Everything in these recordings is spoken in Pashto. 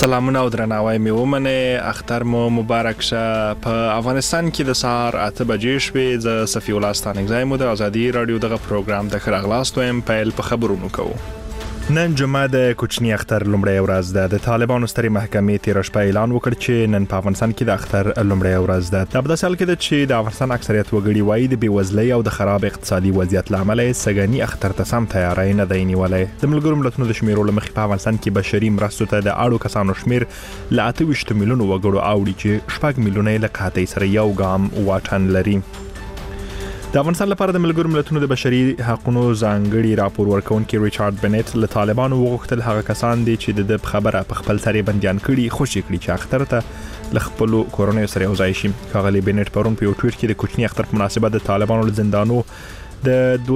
سلامونه او درناوی مې ومنه. اختر مو مبارک شه. په افغانستان کې د سهار 8 بجې شوې. ز صفی الله ستانګزای مو د ازادي رادیو دغه پروګرام د خراغلاست ويم پیل په خبرونو کوو. نن جمعه د کوچنی اختر لومړی ورځ ده. د طالبانو سترې محکمې تیر شپه اعلان وکړ چې نن په افغانستان کې د اختر لومړی ورځ ده. د بداسل کې د چې د افغانستان اکثریت وګړي وایي د بیوزلۍ او د خراب اقتصادي وضعیت لامل سګنی اختر ته سم تیاری نه دی نیولې. د ملګرو ملتونو د شمیرو لمخې په افغانستان کې بشري مرستو ته د اړو کسانو شمیر ل 28 میلیون وګړو اوړي چې 4 میلیونه له قحطۍ سره یو ګام واټن لري. د افغانستان لپاره د ملګرو ملتونو د بشري حقوقو ځانګړي راپور ورکونکي ریچارډ بنت له طالبانو وغوښتل هغه کسان دي چې د خبره په خپل سره بنديان کړي خوشي کړي چې اختر ته ل خپل کورونو سره یوځای شي. ښاغلي بنت پرون په یو ټویټ کې د کوچنی اختر په مناسبت د طالبانو له زندانو د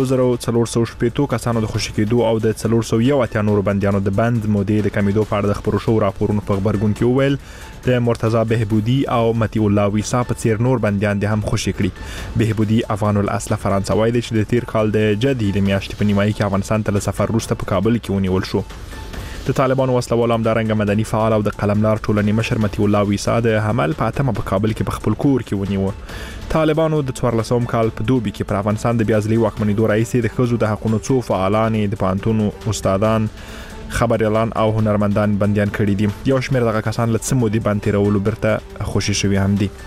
2480 کسانو د خوشي کېدو او د 401 نور بنديانو د بند مودې د کمیدو په اړه د خبرو شو راپورونو په خبرګون کې وویل د مرتضی بهبودی او متی الله ویسا په څیر نور بنديان د هم خوشي کړي. بهبودی افغان الاصل فرانسوي دی چې د تیر کال د جدي د میاشتې په نیمایي کې افغانستان ته سفر وروسته په کابل کې ونیول شو. د طالبانو وسلوال همدارنګه مدني فعال او د قلمدار ټولنې مشر متی الله ویسا د حمل په اتمه په کابل کې په خپل کور کې ونیو. طالبانو د 14 کال په دوبي کې پر افغانستان د بیازلي واکمنۍ رئیس د خزو د حقوقو څو فعالان د پانتونو استادان خبريالان او هنرمندان بنديان کړي دي. یو شمېر دغه کسان له څه مودې باندې تیرولو برته خوشي شوي هم دي.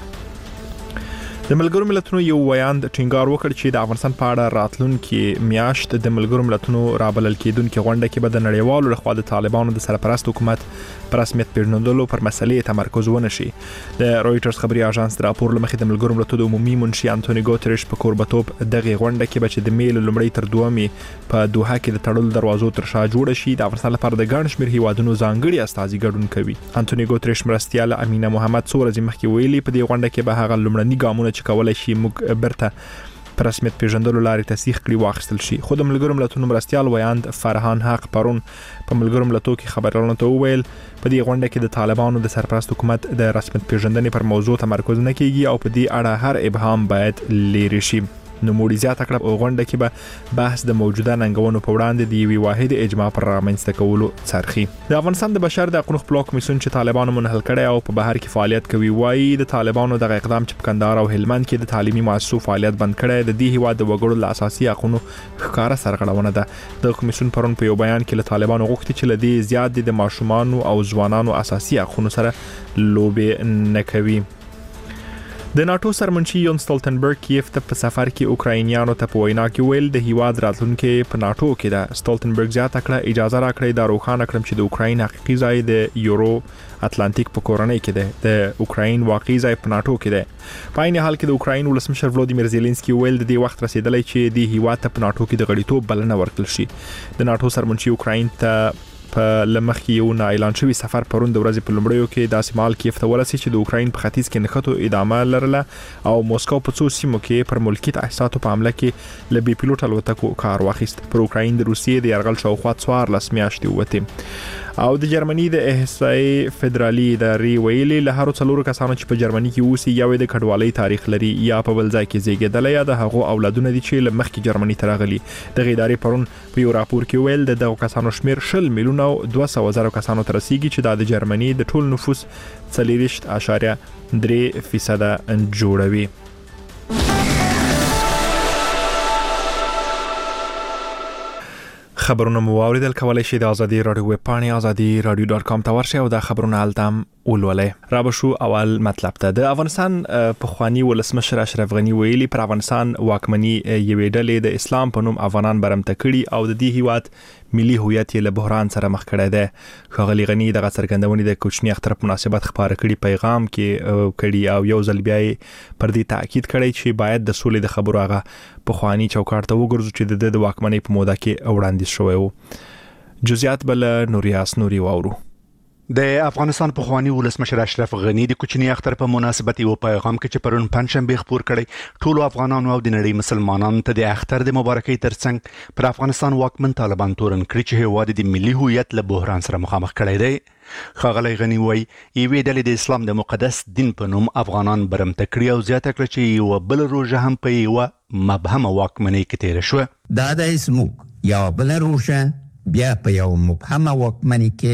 د ملګرو ملتونو یو ویاند ټینګار وکړ چې د افغانستان په اړه راتلونکي میاشت د ملګرو ملتونو رابلل کېدونکو غونډه کې به د نړیوالو لخوا د طالبانو د سرپرست حکومت پر رسمیت پیژندلو پر مسلې تمرکز ونه شي. د رويټرز خبري اژانس د راپور لمخې د ملګرو ملتونو عمومي منشي انټونی ګوتریش په کوربتوب دغه غونډه کې به چې د میل لومړی تر دومې په دوحه کې د تړلو دروازو تر شا جوړ شي د افغانستان لپاره د ګڼ شمېر هیوادونو ځانګړي استازي ګډون کوي. انټونی ګوتریش مرستيال امینه محمد څو ورځې مخکې ویلي په دې غونډه کې به هغه لومړني ګامونه چې کولای شي موږ برته پر رسمیت پیژندلو لارې تصدیق کړي واخیستل شي. خو د ملګرو ملتونو مرستيال ویاند فرهان حق پرون په ملګرو ملتونو کې خبرونه ته وویل په دې غونډه کې د طالبانو د سرپرست حکومت د رسمیت پیژندنې پر موضوع تمرکز نه کیږي او په دې اړه هر ابهام باید لري شي. نو موږ زیاته کړه په غونډه کې به بحث د موجوده ننګونو په وړاندې د یوې واحد اجماع پر رامنځته کولو څرخي. د افغانستان د بشر د حقوقو خپلواک کمیسیون چې طالبانو منحل کړي او په بهر کې فعالیت کوي وایي د طالبانو دغه اقدام چې په کندهار او هلمند کې د تعلیمي مؤسسو فعالیت بند کړي د دې هیواد د وګړو له اساسي حقوقو ښکارا سرغړونه ده. د کمیسیون پرون په یو بیان کې له طالبانو غوښتي چې لدې زیات د ماشومان او ځوانانو اساسي حقوقو سره لوبې نه کوي. د ناتو سرمنشي یون ستولتنبرګ کیف ته په سفر کې اوکراینیانو ته په وینا کې ویل د هیواد راتلونکي په ناتو کې ده. ستولتنبرګ زیاته کړه اجازه راکړئ د روخانه کړم چې د اوکراین حقيقي ځای د یورو اتلانتیک په کورنۍ کې ده. د اوکراین واقعي ځای په ناتو کې ده. په عین حال کې د اوکراین ولسمشر ولودیمیر زيلنسکي ویل د دې وخت رسیدلی چې د هیواد ته په ناتو کې د غړیتوب بلنه ورکړل شي. د ناتو سرمنشي اوکراین ته په لمخ یو نه اعلان شوی سفر پرون د ورځې په لومړیو کې د سیمال کیف ته ورسېد چې د اوکراین په ختیځ کې نښتو ادامه لرله او موسکو په څو سیمو کې پر ملکی تاسیساتو په حمله کې ل بي پیلوټ الوتکو کار واخیست. پر اوکراین د روسیې د یرغل شاوخوا 14 میاشتې وته او د جرمني د احصایي فدرالي ادارې ویلي له هر څلورو کسانو چې په جرمني کې اوسي یو د کډوالۍ تاریخ لري یا په بل ځای کې زیږیدل یا د هغو اولادونه دي چې له مخکې جرمني ته راغلي. دغه ادارې پرون په یو راپور کې ویل د دغه کسانو شمیر 10 میلیونه 200,000 کسانو ته رسیدي چې د جرمني د ټول نفوس 4.3% جوړوي. خبرونه مو اوریدل کولای شئ د ازادي رادیو ویب پاڼې azadi.radio.com ته ورشئ او د خبرونه التم ولولئ. را بشو اول مطلب ته د افغانستان پخوانی ولسمشر اشرف غنی ویلي پر افغانستان واکمني یوې ډلې د اسلام په نوم افغانان برمته کړي او د دې هیواد ملي هویت له بحران سره مخ کړی دی. ښاغلي غنی دغه څرګندونې د کوچنی اختر په مناسبت خبره کړي پیغام کې کړي او یو ځل بیا پر دې تاکید کړی چې باید د سولې د خبرو هغه پخوانی چوکاټ ته وګرځو چې د واکمنۍ په موده کې وړاندیز شوی و. جزئیات بل نوریاس نوري واورو. د افغانستان پخوانی ولسمشر اشرف غنی د کوچنی اختر په مناسبت یو پیغام کې چې پرون پنځشنبه خبر کړي ټول افغانانو او د نړۍ مسلمانانو ته د اختر د مبارکۍ ترڅنګ پر افغانستان واکمن طالبان تورن کړی چې هیواد د ملي هویت له بحران سره مخامخ کړی دی. ښاغلی غنی وایي یوې ډلې د اسلام د مقدس دین په نوم افغانان برمته کړي او زیاته کړه چې یو بل روزه هم په یو مبهمه واکمنۍ کې تیر شو. دا د اسموک یو بل روزه بیا په یو مبهمه واکمنۍ کې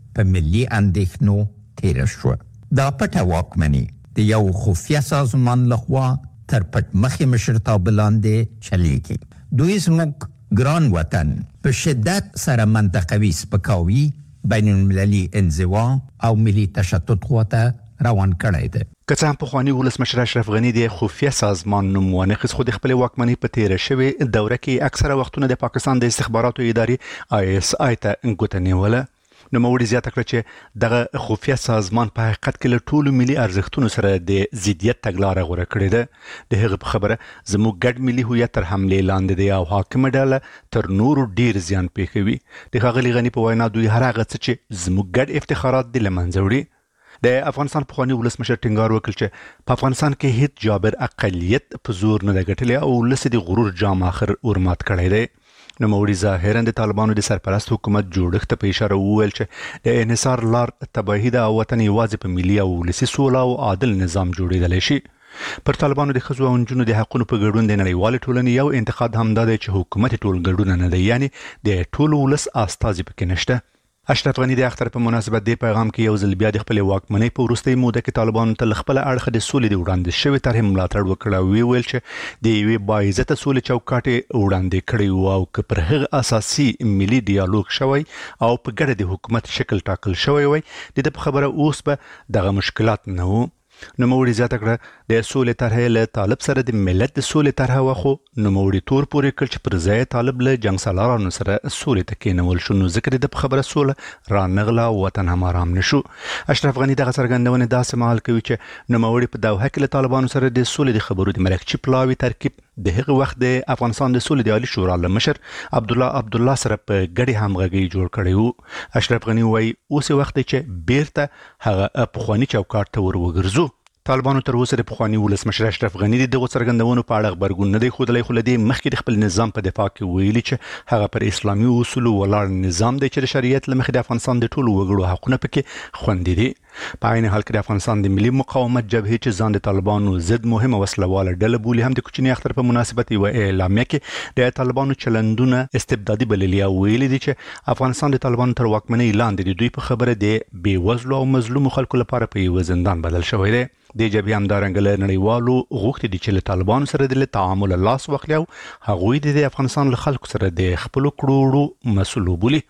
په ملي اندېښنو تیر شو. دا پټه واکمني د یو خفیه سازمان لخوا تر پټ مخې مشرتابه لاندې چلیږي. دوی زموږ ګران وطن په شدت سره منطقوي سپکاوي، بین المللي انزوا او ملي تشدد خواته روان کړی دی. که څه هم پخواني ولسمشر اشرف غني د خفیه سازمان نوم وانخیست، خو د خپل واکمنۍ په تیره شوې دوره کې اکثره وختونه د پاکستان د استخباراتو ادارې ISI ته ګوته نیوله. نوموړي زیاته کړه چې دغه خفیه سازمان په حقیقت کې له ټولو ملي ارزښتونو سره د ضدیت تګلاره غوره کړې ده. د هغه په خبره زموږ ګډ ملي هویت تر حملې لاندې دی او حاکمه ډله تر نورو ډیر زیان پېښوي. د ښاغلي غني په وینا دوی هر هغه څه چې زموږ ګډ افتخارات دي له منځه وړي. د افغانستان پخواني ولسمشر ټینګار وکړ چې په افغانستان کې هیڅ جابر اقلیت په زور نه ګټلې او ولس د غرور جام اخر ورمات کړی دی. نوموړي ظاهرا د طالبانو د سرپرست حکومت جوړښت په اشاره وویل چې د انحصار لار تباهي ده او وطن یوازې په ملي او ولسي سوله او عادل نظام جوړېدلی شي. پر طالبانو د ښځو او نجونو د حقونو په ګډون د نړیوالې ټولنې یو انتقاد همدا دی چې حکومت ټول ګډون نه دی، یعنی د ټول ولس استازي پکې نشته. اشرف غني د اختر په مناسبت د پیغام کې یو ځل بیا د خپل واکمنۍ په وروستۍ موده کې طالبانو ته خپل اړخ د سولې د وړاندې شوی طرح ملاتړ وکړ او ویل چې د یوې باعزته سولې چوکاټ وړاندې کړی او که پر هغه اساسي ملي ډیالوګ شوی او په ګډه د حکومت شکل ټاکل شوی وي، د خبره اوس به دغه مشکلات نه وو. نوموړي زیاته کړه د سولې طرح له طالب سره د ملت د سولې طرح وخو نوموړي تور پورې کړ چې پر ځای طالب له جنگ سالارانو سره سولې ته کېنول شو، نو ذکر د خبره سوله رانغله وطن هم آرام نشو. اشرف غني دغه څرګندونه داسې مهال کوي چې نوموړي په دوحه کې له طالبانو سره د سولې د خبرو د مرکچي پلاوي ترکیب د هغه وخت د افغانستان د سولې د عالی شورا مشر عبدالله سره په ګډي همغږي جوړ کړی وو. اشرف غني وايي اوس وخت چې بیرته هغه پخوانی چوکاټ ته ور وګرځو. طالبانو تر اوسه د پخواني ولسمشر اشرف غني د دغه څرګندونو په اړه خبرګون نه دی ښودلی، خو له دې مخکې د خپل نظام په دفاع کې ویلي چې هغه پر اسلامي اصولو ولاړ نظام دی چې د شریعت له مخې د افغانستان د ټولو وګړو حقونه پکې خوندي دي. په عین حال کې د افغانستان د ملي مقاومت جبهې چې ځان د طالبانو ضد مهمه وسلواله ډله بولي هم د کوچني اختر په مناسبت یوه اعلامیه کې د طالبانو چلندونه استبدادي بللي او ویلي دي چې افغانستان د طالبانو تر واکمنۍ لاندې د دوی په خبره د بېوزلو او مظلومو خلکو لپاره په یوه زندان بدل شوی دی. د جبهې همدارنګه له نړیوالو غوښتي دي چې له طالبانو سره د تعامل لاس واخلي او هغوی د افغانستان له خلکو سره د خپلو کړوړو مسؤل وبولي.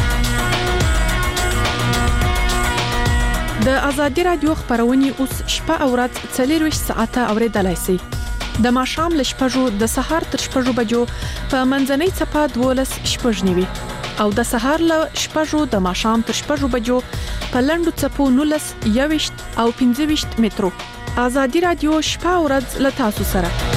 د ازادي رادیو خبرونه اوس شپه او ورځ 24 ساعته اوریدلای شئ. د ماښام ل شپږو د سهار تر شپږو بجو په منځنۍ چپه 12 شپږ نیوي او د سهار ل شپږو د ماښام تر شپږو بجو په لندو چپو 19 21 او 25 مترو. ازادي رادیو شپه او ورځ ل تاسو سره.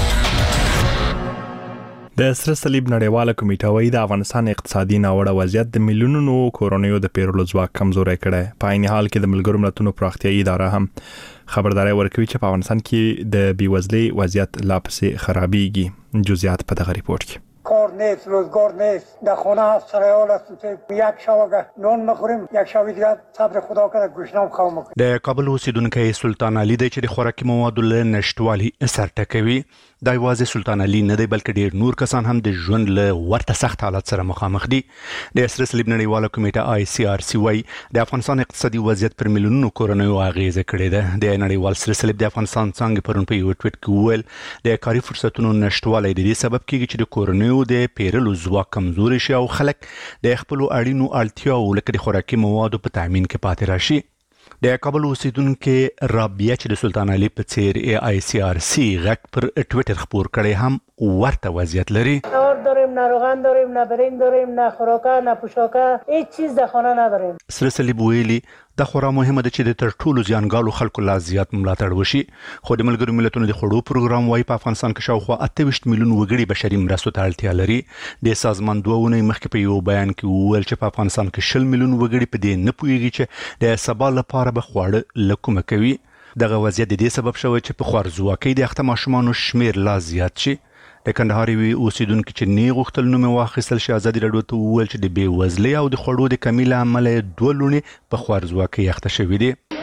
د سره صلیب نړیواله کمیټه وايي د افغانستان اقتصادي ناوړه وضعیت د میلیونونو کورونیو د پیرلو ځواک کمزوري کړي. په عین حال کې د ملګرو ملتونو پراختیایي اداره هم خبرداري ورکوي چې په افغانستان کې د بیوزلۍ وضعیت لا پسې خرابېږي. جزئیات په دغه ریپورت کې. کار نیست، روزگار نیست، در خانه هست سرایال است که یک شب اگر نان مخوریم یک شب دیگه صبر خدا کنه گوشتنام خواهم میکنیم. د کابل اوسیدونکو سلطان علي د چې د خوراکي موادو له نشټوالي سر ټکوي. دا یوازې سلطان علي نه دی بلکې ډیر نور کسان هم د ژوند له ورته سخت حالت سره مخامخ دي. د سره صلیب نړیواله کمیټه ICRC وايي د افغانستان اقتصادي وضعیت پر میلیونونو کورونیو اغیزه کړې ده. د نړیوال سره صلیب د افغانستان څنګه پرون په یو ټویټ کې وویل د کاري فرصتونو نشټوالی د دې سبب کیږي چې د کورونیو د پیرلو ځواک کمزوري شي او خلک د خپل اړینو اړتیاو لکه د خوراکي موادو په تامین کې پاتې راشي. د کابل اوسیدونکو رابعه چې د سلطان علي په څیر ICRC غږ پر ټویټر خبر کړي هم ورته وضعیت لري. داریم، نه روغن داریم، نه برنج داریم، نه خوراکه، نه پوشاکه، هیچ چیز در خانه نداریم. سره صلیب ویلي دا خورا مهمه ده چې د تر ټولو زیانګالو خلکو لا زیات ملاتړ وشي. خو د ملګرو ملتونو د خړو پروګرام وايي په افغانستان کې شاوخوا 28 میلیون وګړي بشري مرستو ته اړتیا لري. د سازمان دوونه مخکې په یو بیان کې وویل چې په افغانستان کې 20 میلیون وګړي په دې نه پوهیږي چې د سبا لپاره به خواړه لکومه کوي. دغه وضعیت د دې سبب شوی چې په خوارزواکۍ د اخته ماشومانو شمیر لا زیات شي. د کندهار وی اوسیدونکو چې نه غوښتل نوم واخیستل شي ازادي راډیو ته وویل چې د بیوزلۍ او د خړو د کمی له امله دوه لونی په خوارزواکۍ اخته شوی دي. تاسو وایي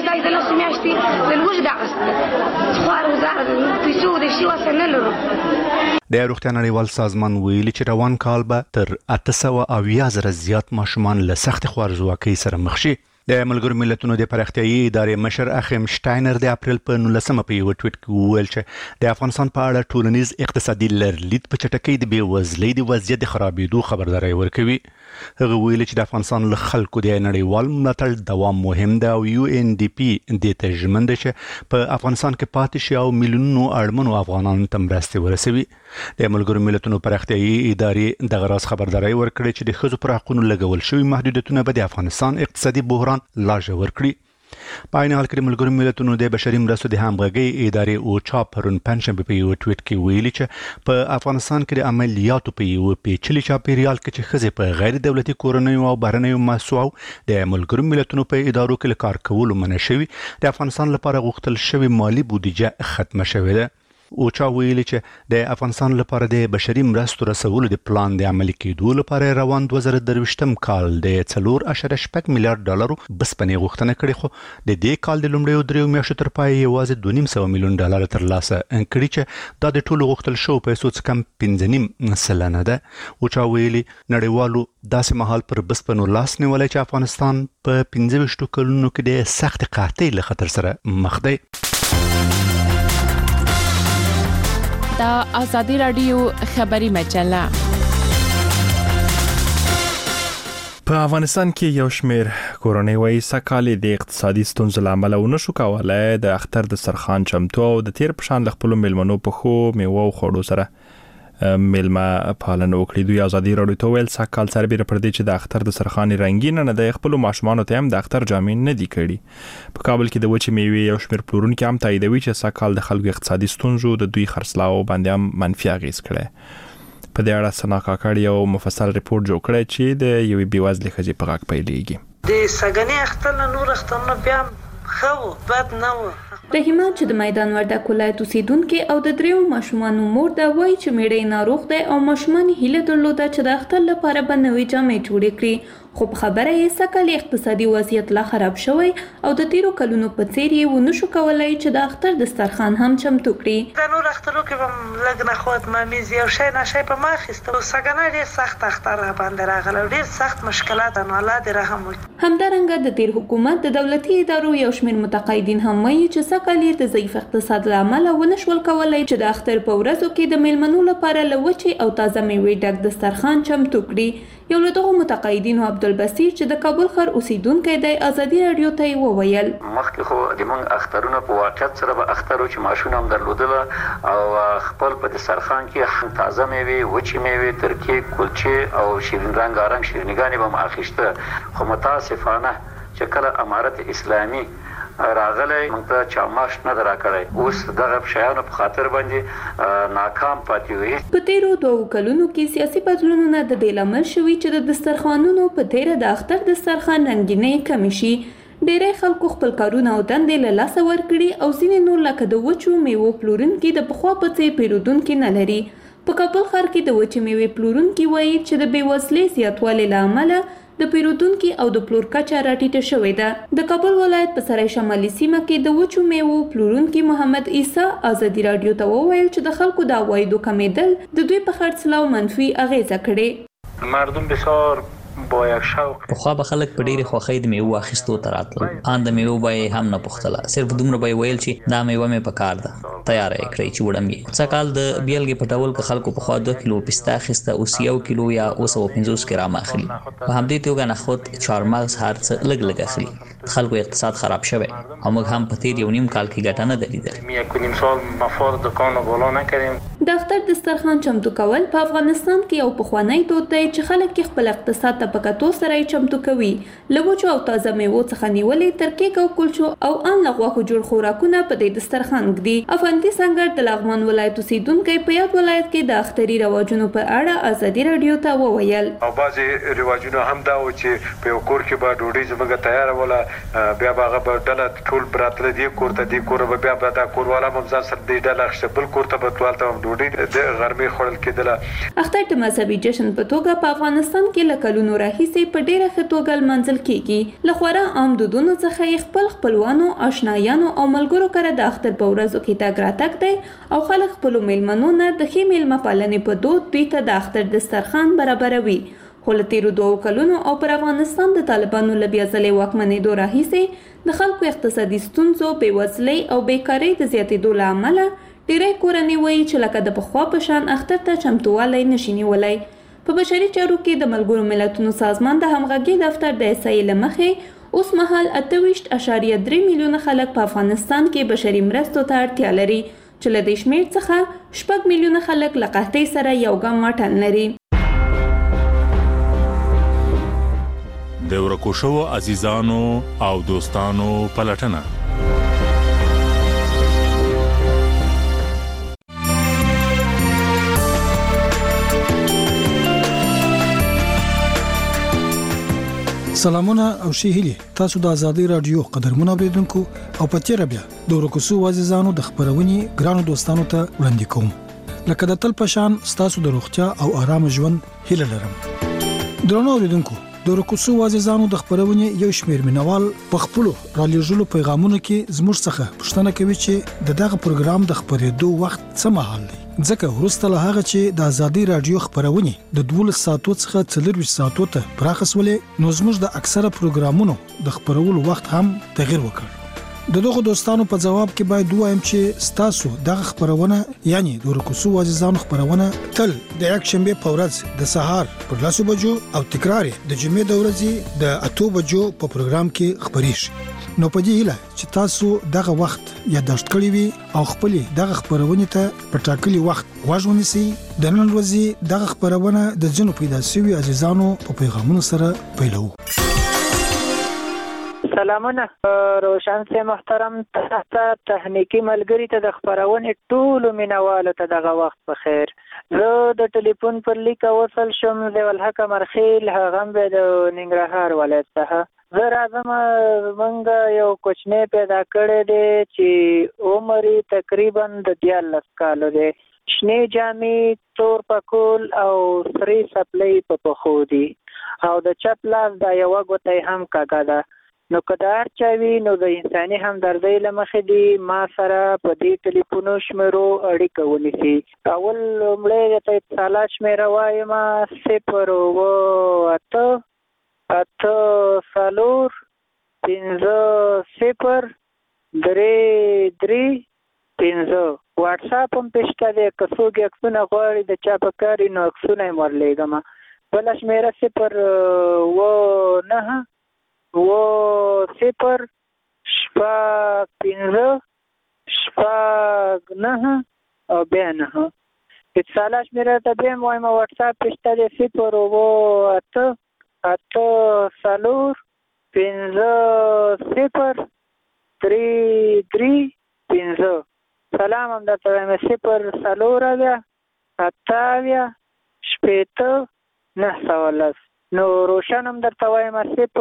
میاشت د لاسو میاشتې د لوږې دغسته خوار وزاره د پیسو د شي وسه نه لرو. د روغتیا نړیوال سازمان ویلي چې روان کال به تر 880,000 زیات ماشومان له سخت خوارځواکۍ سره مخ شي. د ملګرو ملتونو د پراختیایي ادارې مشر اخیم شټاینر د اپریل په 19 په یو ټویټ کې وویل چې د افغانستان په اړه ټولنیز اقتصادي لرلید په چټکۍ د بېوزلۍ د وضعیت د خرابېدو خبرداری ورکوي. هغه ویل چې د افغانستان له خلکو د نړیوال ملاتړ دوام مهم ده او UNDP د تژمن ده چې په افغانستان کې پاتې شي او میلیونونو اړمنو افغانانو ته مرستې ورسوي. د ملګرو ملتونو پراختیایي ادارې دغه راز خبرداری ورکړي چې د ښځو پر حقونو لګول شوي محدودیتونه به د افغانستان اقتصادي بحران لا ژور کړي. په عین حال کې د ملګرو ملتونو د بشري مرستو د همغږۍ ادارې اوچا پرون پنځشنبه په یو ټویټ کې ویلي چې په افغانستان کې د عملیاتو په یو پیچلي چاپیریال کې چې ښځې په غیر دولتي کورنیو او بهرنیو مؤسسو د ملګرو ملتونو په ادارو کې له کار کولو منع شوي، د افغانستان لپاره غوښتل شوی مالی بودیجه ختمه شوې ده. اوچا ویلي چې د افغانستان لپاره د بشري مرستو رسولو د پلان د عملي کېدو لپاره روان 2023 کال د 4.8 میلیارډ ډالرو بسپنې غوښتنه کړې، خو د دې کال د لومړیو 3 میاشتو تر پای یوازې 2.5 میلیون ډالر ترلاسه کړي چې دا د ټولو غوښتل شو پیسو څخه کم 5.5 سلنه ده. اوچا ویلي نړیوالو داسې مهال پر بسپنو لاس نیولای چې افغانستان په 15 کلونو کې د سخت قحطۍ له خطر سره مخ دی. دا آزادی رادیو خبری مجله. په افغانستان کې یو شمېر کورنۍ وایي سکهال د اقتصادي ستونزو له امله ونشو کولی د اختر دسترخوان چمتو او د تیر په شان له خپلو میلمنو په ښو میوو او خوړو سره میلمه پالنه وکړي. دوی آزادي راډیو ته ویل سکهال سربېره پر دې چې د اختر دسترخوان رنګین نه دی، خپلو ماشومانو ته هم د اختر جامې نه دي کړي. په کابل کې د وچې میوې یو شمېر پلورونکي هم تاییدوي چې سکهال د خلکو اقتصادي ستونزو د دوی خرڅلاو باندې هم منفي اغېز کړی. په دې اړه سنا کاکړ یو مفصل ریپورت جوړ کړی چې د یوې بېوزلې ښځې په غږ پیلېږي. د سګنې اختر نه نور اخترونه بیا خو بد نه و. رحیمه چې د میدان وردګ ولایت اوسیدونکې او د 3 ماشومانو مور ده وایي چې میړه ناروغ دی او ماشومان هیله درلوده چې د اختر لپاره به نوې جامې جوړې کړي، خو په خبره یې سکهال اقتصادي وضعیت لا خراب شوی او د تیرو کلونو په څیر یې ونشو کولای چې د اختر دسترخوان هم چمتو کړي. د نور اخترو کې به لږ نه خود ممیز یو شی نه شی په ما اخیسته. سګنه ډېر سخت اختر باندې راغلی، ډېر سخت مشکلات نو الله دې رحم وکړي. همدارنګه د تیر حکومت د دولتي ادارو یو شمېر متقاعدین هم وایي چې سکهال یې د ضعیف اقتصاد له امله ونشول کولای چې د اختر په ورځو کې د میلمنو لپاره له وچې او تازه میوې ډک دسترخوان چمتو کړي. یو له دغو متقاعدینو عبدالبصیر چې د کابل ښار اوسیدونکی دی آزادي راډیو ته یې وویل مخکې خو د موږ اخترونه په واقعیت سره به اختر چې ماشونه هم درلودله او خپل په دسترخوان کې تازه میوې، وچې میوې، ترکیې، کلچې او شیرین رنګارنګ شیرینیګانې به م اخیسته. خو متاسفانه چې کله امارت اسلامي راغلی موږ ته چاماش نه ده راکړی، اوس دغه شیانو په خاطر باندې ناکام پاتې وي. په تیرو 2 کلونو کې سیاسي بدلونونه د دې لامل شوي چې د دسترخوانونو په تیره د اختر دسترخوان رنګینۍ کمې شي. ډېری خلکو خپل کارونه او دندې له لاسه ورکړي او ځینې نور لکه د وچو میوو پلورونکي د پخوا په څېر پیرودونکي نه لري. په کابل ښار کې د وچې میوې پلورونکي وایي چې د بېوزلۍ زیاتوالي له امله د پیرودونکي او د پلور کچه راټیټه شوې ده. د کابل ولایت په سرای شمالي سیمه کې د وچو میوو پلورونکي محمد عیسی آزادي راډیو ته وویل چې د خلکو د عوایدو کمیدل د دوی په خرڅلاو منفي اغیزه کړې. مردم بسیار با یک شوق خو به خلک په ډېرې خوښۍ د میوو اخیستو ته راتلل. ان د میوو به هم نه پوښتله، صرف دومره به ویل چې دا میوه مې په کار ده، تیار یې کړئ چې وړم یې. سکهال د بیلګې په ډول که خلکو پخوا 2 کیلو پسته اخیسته اوس 1 کیلو یا 250 ګرام اخلي. په همدې توګه نخود، چهارمغز هر څه لږ لږ اخلي. خلکو اقتصاد خراب شوی او موږ هم په تیر 1.5 کال کې ګټه نه ده لیدلې. 1.5 سال مفاد دکان بالا نکردیم. د اختر دسترخوان چمتو کول په افغانستان کې یو پخوانی دود دی چې خلک خپل اقتصاد ته په کتو سره چمتو کوي. له وچو او تازه میوو څخه نیولې تر کیک او کلچو او ان له غوښو جوړ خوراکونه په دې دسترخوان ږدي. افغاني سنگر د لغمان ولایت اوسیدونکی په یاد ولایت کې د اختري رواجونو په اړه آزادي راډیو ته وویل او بعضې رواجونه هم دا و چې په یو کور کې به ډوډۍ زموږ تیاره وله بیا هغه به ډله ټول براتله دی کور ته دی کور به بیا دا کورواله ممزان سره دی ډله خپل کور ته به توالته ډوډۍ د غرمې خورل کېدله. اختر د مذهبي جشن په توګه په افغانستان کې له کلونو راهیسې په ډېره ښه توګه لمانځل کېږي. له خورا عام دودونو څخه یې خپلوانو آشنایانو او ملګرو کره د اختر په ورځو کې تګ راتګ دی او خلک خپلو میلمنو نه د ښې میلمه پالنې په دود دوی ته د اختر دسترخوان برابروي. خو له تیرو 2 کلونو او پر افغانستان د طالبانو له بیا ځلې واکمنېدو راهیسې د خلکو اقتصادي ستونزو، بېوزلۍ او بیکارۍ د زیاتېدو له امله ډېری کورنۍ وایي چې لکه د پخوا په شان اختر ته چمتووالی نشي نیولی. په بشري چارو کې د ملګرو ملتونو سازمان د همغږۍ دفتر د احصایې له مخې اوس مهال 28.3 میلیونه خلک په افغانستان کې بشري مرستو ته اړتیا لري چې له دې شمېر څخه 6 میلیونه خلک له قحطۍ سره یو ګام واټن لري. د ورکو شوو عزیزانو او دوستانو پلټنه. سلامونه او شهیلی تاسو د ازادي رادیو قدرمنو اوریدونکو او په تیر بیا د ورکو شوو عزیزانو د خبرونې ګرانو دوستانو ته وړاندې کوم. لکه د تل پشان ستاسو د روغتیا او آرام ژوند هیله لرم. درنو اوریدونکو د ورکو شوو عزیزانو د خبرونې یو شمېر مینوال په خپل رالېږلو پیغامونو کې زموږ څخه پوښتنه کوي چې دغه پروګرام د خبرېدو وخت څه مهال دی. ځکه وروسته له هغه چې د ازادي رادیو خبرونه د 12 ساعتو څخه 24 ساعتو ته پراخسولې، نو زموږ د اکثره پروګرامونو د خبرولو وخت هم تغیر وکړ. دغه دوستانو په جواب کې باید وایم چې ستاسو دغه خبرونه یعنی د ورکو شوو عزیزانو خبرونه تل د یک شنبه په ورځ د سهار پر 10 بجو او تکرار د جمعې د ورځې د 8 بجو په پروګرام کې خبرې شي. نو په دې هیله چې تاسو دغه وخت یادداشت کړی وي او خپل دغه خبرونه ته په ټاکلي وخت واژونی سي. د نن ورځې دغه خبرونه د جنو پیدا شوی عزیزانو په پیغامونو سره پیلو. سلامونه روشن سي محترم تخنیکی ملګری ته د خبرونه ټول مینوالو ته دغه وخت په خیر. زه د ټلیفون پر لیک وصل شم د ولحق مرخیل هغه به د ننګرهار ولایت څخه. زه راځم موږ یو کوچنی پیدا کړی دی چې عمر تقریبا د 14 کالو دی. شنې جامې، تور پکول او سری سپلۍ په پښو دي او د چپ لاس د یو ګوتې هم کاږه ده. نو کدار چوي نو د انساني همدردۍ له مخې دی ما سره په دې ټلیفونو شمیرو اړیکه ونیسي. اول لومړی د اتصالات شمیره وایم 0 واتس اپ هم پېشته دی. که څوک عکسونه غواړي د چا په کار نو عکسونه یې ورلیږم. بله شمیره 0 او بیا 9. اتصالات شمیره ته بیا هم وایم واتس اپ پېشته دی 0 سلام هم درته وایم 0 نو روشن هم درته وایم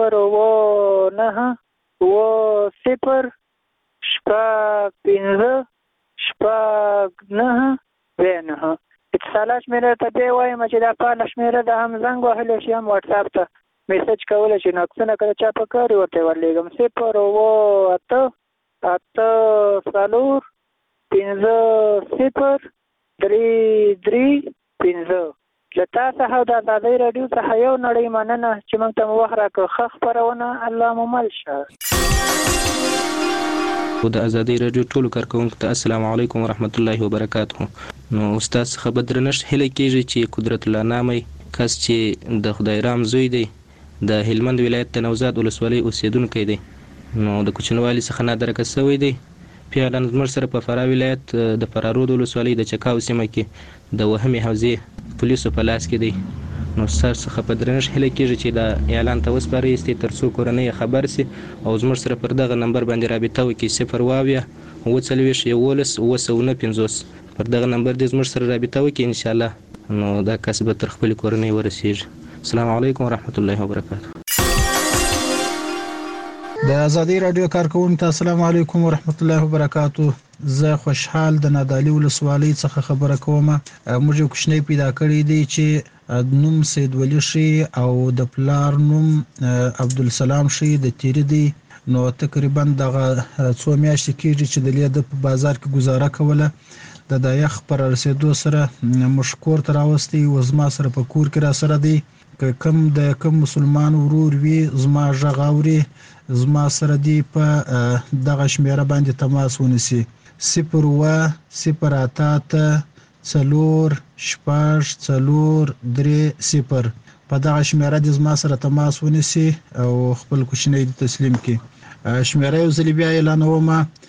0 اتصالات شمیره ته بیا وایم چې دا فعاله شمیره ده، هم زنګ وهلی شي هم واتس اپ ته میسج کولی شي. نو عکسونه که د چا په کار ورته ورلیږم 0 له تا څخه د ازادۍ راډیو څخه یو نړۍ مننه چې موږ ته مو وخت راکړ. ښه خپرونه الله مو مل شه. د ازادۍ راډیو ټولو کارکوونکو ته السلام علیکم ورحمت الله وبرکاته. نو استاد څخه به درنښت هیله کېږي چې قدرت الله نامي کس چې د خدای رام زوی دی د هلمند ولایت د نوزاد ولسوالۍ اوسیدونکی دی، نو د کوچنوالي څخه نادرکه شوی دی. پیاله زموږ سره په فراه ولایت د فرارود ولسوالۍ د چکاو سیمه کې د وهمي حوزې پولیسو په لاس کې دی. نو ستاسو څخه په درنښت هیله کېږي چې دا اعلان ته وسپارئ تر څو کورنۍ خبر سي او زموږ سره پر دغه نمبر باندې رابطه وکړي 0 پر دغه نمبر دې زموږ سره رابطه وکړي ان شاء الله. نو دا کس به تر خپل کورنۍ ورسیږي. السلام علیکم ورحمت الله وبرکاته. د د ازادي رادیو کارکونکو ته السلام علیکم ورحمت الله وبرکاتو. زه خوشحال د نادعلي ولسوالۍ څخه خبره کوم. موږ یو کوچنی پیدا کړی دی چې نوم سید ولی شي او د پلار نوم عبدالسلام شي د تیری دی. نو تقریبا دغه څو میاشتې کېږي چې د لید په بازار کې گزاره کوله. د یخ پر رسیدو سره مشکور تر اوستي و زما سره په کور کې را سره دی. کم مسلمان ورور وي زما غږ اوري زما سره دی په دغه شمیره باندې تماس ونیسي 0 4 0 په دغه شمیره د زما سره تماس ونیسي او خپل کوچنی تسلیم کړي. شمیره یو ځل بیا اعلانوم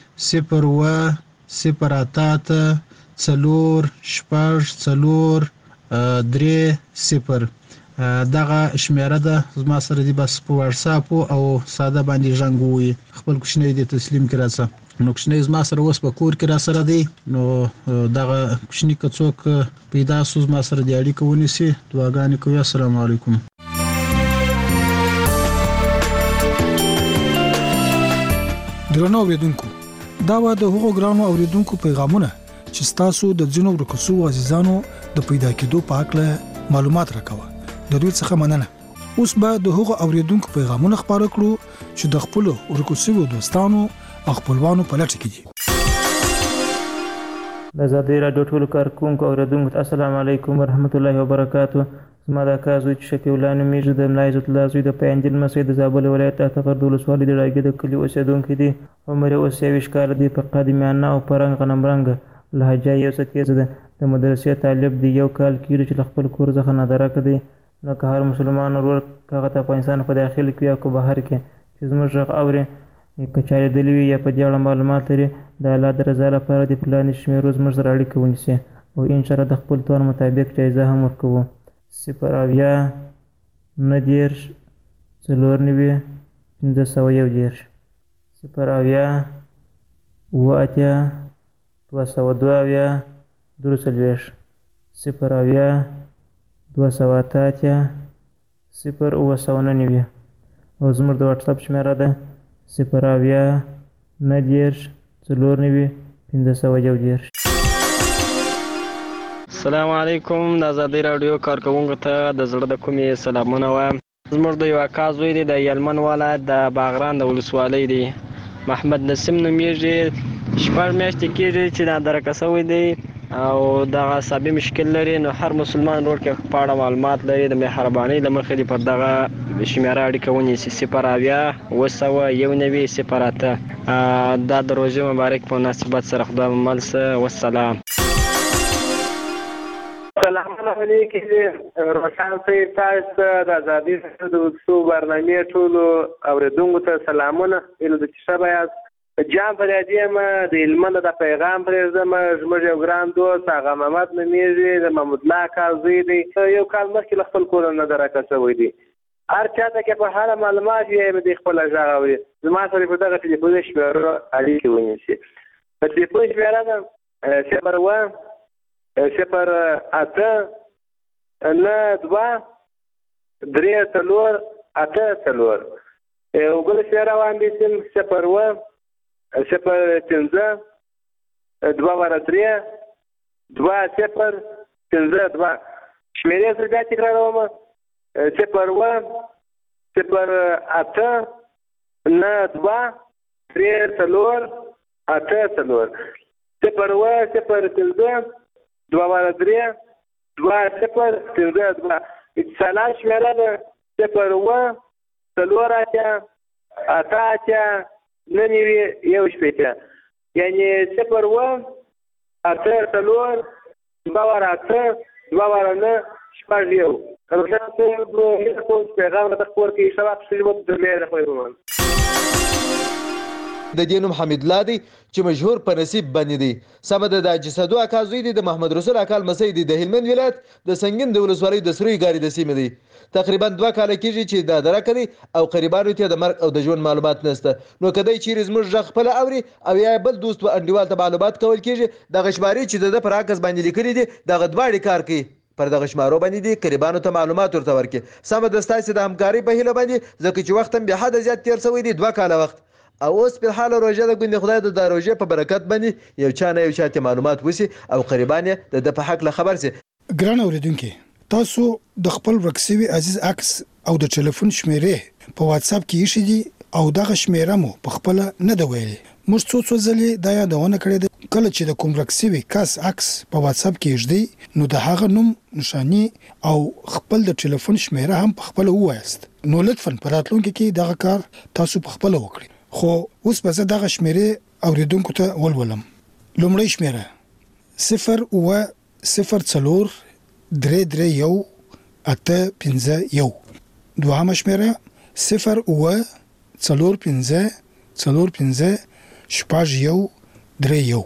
0 دغه شمیره ده زما سره دی بس په واتس اپ او ساده باندې ژوندوي خپل کوچنی دی تسلیم کړه. نو کوچنی زما سره اوس په کور کې را سره دی. نو دغه کوچنی کڅوک پیدا سوز ما سره دی اړیکه ونیسي. دعاګانې کوي. السلام علیکم. درنو اوریدونکو دا و د هغو ګرانو اوریدونکو پیغامونه چې تاسو د ځینو ورکوسو عزیزانو د پیدا کېدو په اړه معلومات راکوه. د دوی څخه مننه. اوس به د هغو اوریدونکو پیغامونه خبرو کړو چې د خپل ورکوسو دوستانو او خپلوانو په لټه کې دي. د ازادي رادیو ټولو کارکونکو اوریدونکو السلام علیکم ورحمت الله وبرکاتو. زما د کازو چې شفیع الله نومیږي د ملا عزت الله زوی د پیندل مسجد د زابل ولایت اتغرد ولسوالۍ د راګي د کلی اوسیدونکو دي. عمر اوس 23 کال دی. په قدیمانه او پرنګ غنمرنګ لهجه یو څه تیز ده. د مدرسې طالب دی. یو کال کېږي چې خپل کور څخه نادرک دی. نو که هر مسلمان ورور هغه ته افغانستان په داخل کې یا کو بهر کې چې زموږ غږ اوري که چارې دلی وي یا په دې اړه معلومات لري د الله د رضا لپاره د پلانې شمیرو زموږ سره اړیکه ونیسي او انشاءالله د خپل توان مطابق جایزه هم ورکوو. 0 9 4 501 0 او زموږ د واتس اپ شمیره ده 0 9 4 501. السلام علیکم. د ازادي رادیو کارکونکو ته د زړه د کومې سلامونه وایم. زموږ د یو اکا زوی دی د یلمن ولایت د باغران د ولسوالۍ دی. محمد نسیم نومیږي. 6 میاشتې کېږي چې نادرکه شوی دی او دغه عصبي مشکل لري. نو هر مسلمان ورور کې په اړه معلومات لري د مهربانۍ له مخې دې پر دغه شمیره اړیکه ونیسي 0 دا د روژې مبارک په مناسبت سره خدای مو مل شه. والسلام. سلام علیکم. روشن صاحب تاسو د ازادي رادیو د وڅو برنامه ټولو اوریدونکو ته سلامونه. اله د شبا جام پر دې ما د علمانه د پیغام پرې زما زموږ یو ګران دوست هغه محمد نمیږي د محمود الله کازوی دی. یو کال مخکې خپل کور نه درکه شوی دی. هر چاته کې په حاله معلومات یې د خپل ځای اوري. زما سره په دغه ټلیفون شمیره اړیکه ونیسي. په ټلیفون شمیره ده 0 یو بل شمیره باندې 0 شمیرې سره بیا تکراروم 0 اتصالات شمیره ده 0 یو شپېته یعنی 0 د دینوم حمید الله دی چې مشهور په نصیب باندې دی. سمد د جسدو اکا زوی دی د محمد رسول اکال مسعود دی د هلمند ولایت د سنگین د ولسوالۍ د سروي ګاری د سیمې دی. تقریبا 2 کال کېږي چې دا درکه دی او قریبانو ته د مرګ او د ژوند معلومات نشته. نو کدی چیرې زموږ ژغ خپل اوري او یا بل دوست و انډیوال ته معلومات کول کېږي د غشباري چې د پر عکس باندې لیکلي دي دغه دواړي کار کوي پر دغه شمارو باندې دي قریبانو ته معلومات ورته ورکړي. سمه ده ستاسې د همکارۍ په هیله باندې ځکه چې وخت هم بې حده زیات تېر شوی دی 2 کاله وخت او اوس په حال روژه د ګوندې خدای د روژې په برکت باندې یو چا نه یو چاته معلومات وسی او قریبان یې د په حق له خبر سي. ګران اوریدونکو تاسو د خپل ورکسوي عزیز عکس او د ټلیفون شمیرې په واتس اپ کې ایښې دي او دغه شمیره مو په خپل نه دی ویلي. موږ څو ځلې دا یادونه کړې ده کله چې د کوم ورکسوي کس عکس په واتس اپ کې ایښدي نو د هغه نوم نشانی او خپل د ټلیفون شمیره هم په خپل وایست. نو لطفاً په راتلونکي کې دغه کار تاسو په خپل وکړئ. خو اوس به زه دغه شمیرې اوریدونکو ته ولولم. لومړی شمیره 0 331 851. دوهمه شمیره 0 4 5 4 5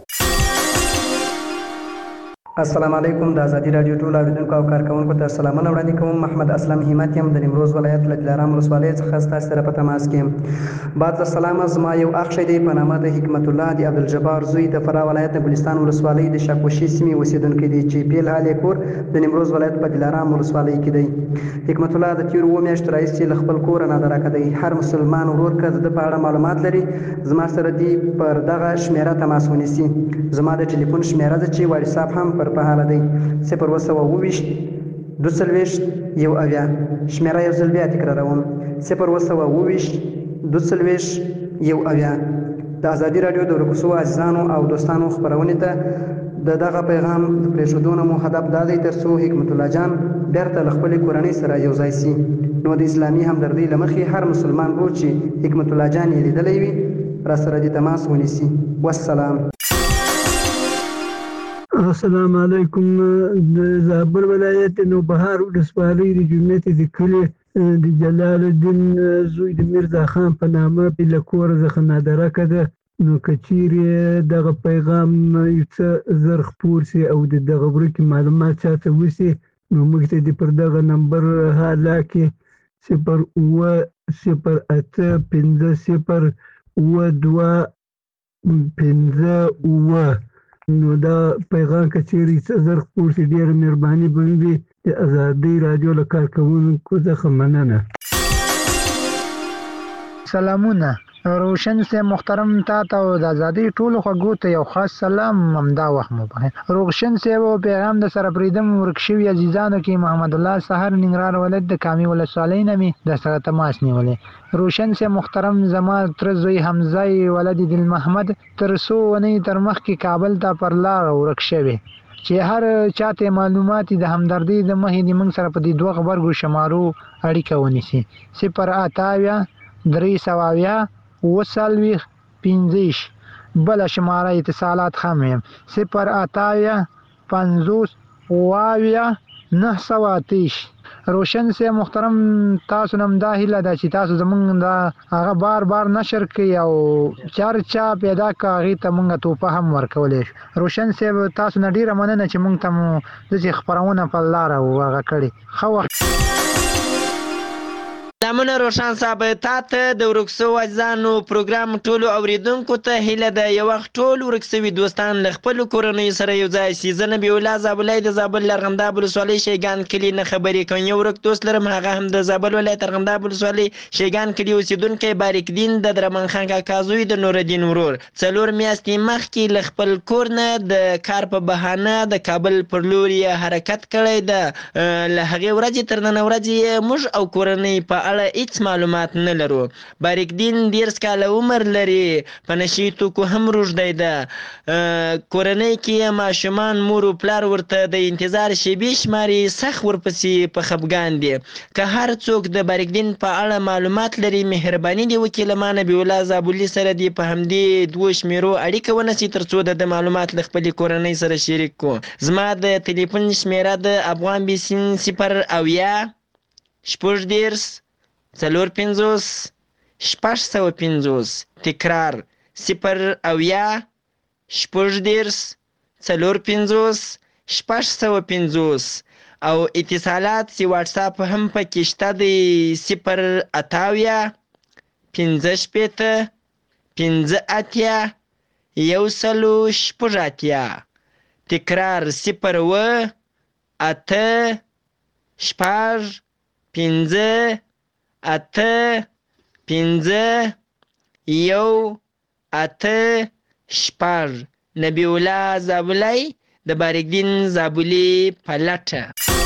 السلام علیکم. د ازادي رادیو ټول اوریدونکو او کارکونکو ته سلامونه وړاندې کوم. محمد اسلم همت یم د نیمروز ولایت له دلارام ولسوالۍ څخه ستاسو سره په تماس کې. بعد السلام. زما یو اخ دی په نامه د حکمت الله د عبدالجبار زوی د فراه ولایت د ګلستان ولسوالۍ د شاکوشي سیمې اوسیدونکی دی چې پیل حال کور د نیمروز ولایت په دلارام ولسوالۍ کې دی. حکمت الله د تیر و میاشتو راهیسې له خپل کور نه درکه دی. هر مسلمان ورور که د په اړه معلومات لري زما سره دی پر دغه شمیره تماس ونیسي. زما د ټلیفون شمیره ده چې واتس اپ هم په حاله دی 0 22 شمیره یو ځل بیا تکراروم 0 22 د ازادي رادیو د ورکسو عزیزانو او دوستانو خبرونه ته دغه پیغام د پرېښودو مو هدف دا دی ترڅو حکمت الله جان بیرته له خپلې کورنۍ سره یو ځای سي. نو د اسلامي همدردۍ له مخې هر مسلمان ورور چې حکمت الله جان یې لیدلی وي را سره د تماس ونیسي. والسلام. السلام علیکم. د زابل ولایت نوبهار ولسوالۍ د جومات د کلي د جلال الدین زوی د میرزا خان په نامه له کوره څخه نادرکه ده. نو که چیرې دغه پیغام یو څه زر خپور سي او د دغه ورکې معلومات چاته وسي نو موږ ته د پر دغه نمبر حالا کې 08050 نو دا پیغام کچېرې څه زر خپور سي ډېره مهرباني به وي. د ازادۍ رادیو له کارکوونکو څخه مننه. سلامونه. روشن سے محترم تا ته د ازادۍ ټولو خوږو ته یو خاص سلام همدا وخت مو بخیر. روشن سے و پیغام د سره پریدم ورکشوي عزیزانو کې محمد الله سحر ننګرهار ولایت د کامي ولسوالۍ نه د سره تماس نیولې. روشن سے محترم زما تر زوی حمزه ولد دل محمد تر سو ونی تر مخ کې کابل ته پر لار ورکشوي چې هر چاته معلومات د همدردۍ د مخې د موږ سره په دې دوه خبرګو شمارو اړیکه ونیسي. 0 3 15 بل شماره اتصالات خمیم 0 50 930. روشن سے محترم تاسو نم دا هیله ده چې تاسو زمونږ دا هغه بار نشر کړئ او چرچا پیدا کاغی ته مونږ توپه هم ورکولې. روشن سے تاسو نه ډیره مننه چې مونږ ته د خبرونه په لار او هغه کړی. خو سلامونه روشن صاحب ته د ورکسو عزیزانو پروګرام ټولو اوریدونکو ته هیله ده یو وخت ټول ورکسوي دوستان له خپل کورنۍ سره یو ځای شي. زه نبی الله زابلای د زابل لرغنداب ولسوالۍ شیګان کلی نه خبرې کوم. یو ورک دوست لرم هغه هم د زابل ولایت لرغنداب ولسوالۍ شیګان کلی اوسیدونکی باریک دین د درمن خان کاکا زوی د نور الدین ورور 4 میاشتې مخکې له خپل کور نه د کار په بهانه د کابل پر لور حرکت کړی ده. له هغې ورځې تر نن ورځې موږ او کورنۍ په اړه هیڅ معلومات نه لرو. باریک دین 10 کاله عمر لري. په نشي توکو هم روږدی ده. کورنۍ کې ماشومان مور او پلار ورته د انتظار شیبې شماري سخت ورپسې په خفګان دي. که هر څوک د باریک دین په اړه معلومات لري مهرباني دی وکړي له ما نبی الله زابلي سره دی په همدې دوه شمیرو اړیکه ونیسي ترڅو د معلومات له خپلې کورنۍ سره شریک کړو. زما د ټلیفون شمیره د افغان بیسین 0 شپږ 4 50 650. تکرار 0 شپږ 4 50 650. او اتصالات سی واتس اپ هم پکې شته دی 0 58 15 1 شپږ. تکرار 0 8 6 5 8 5 1 8 6. نبی الله زابلی د بارکدین زابلی په لټه.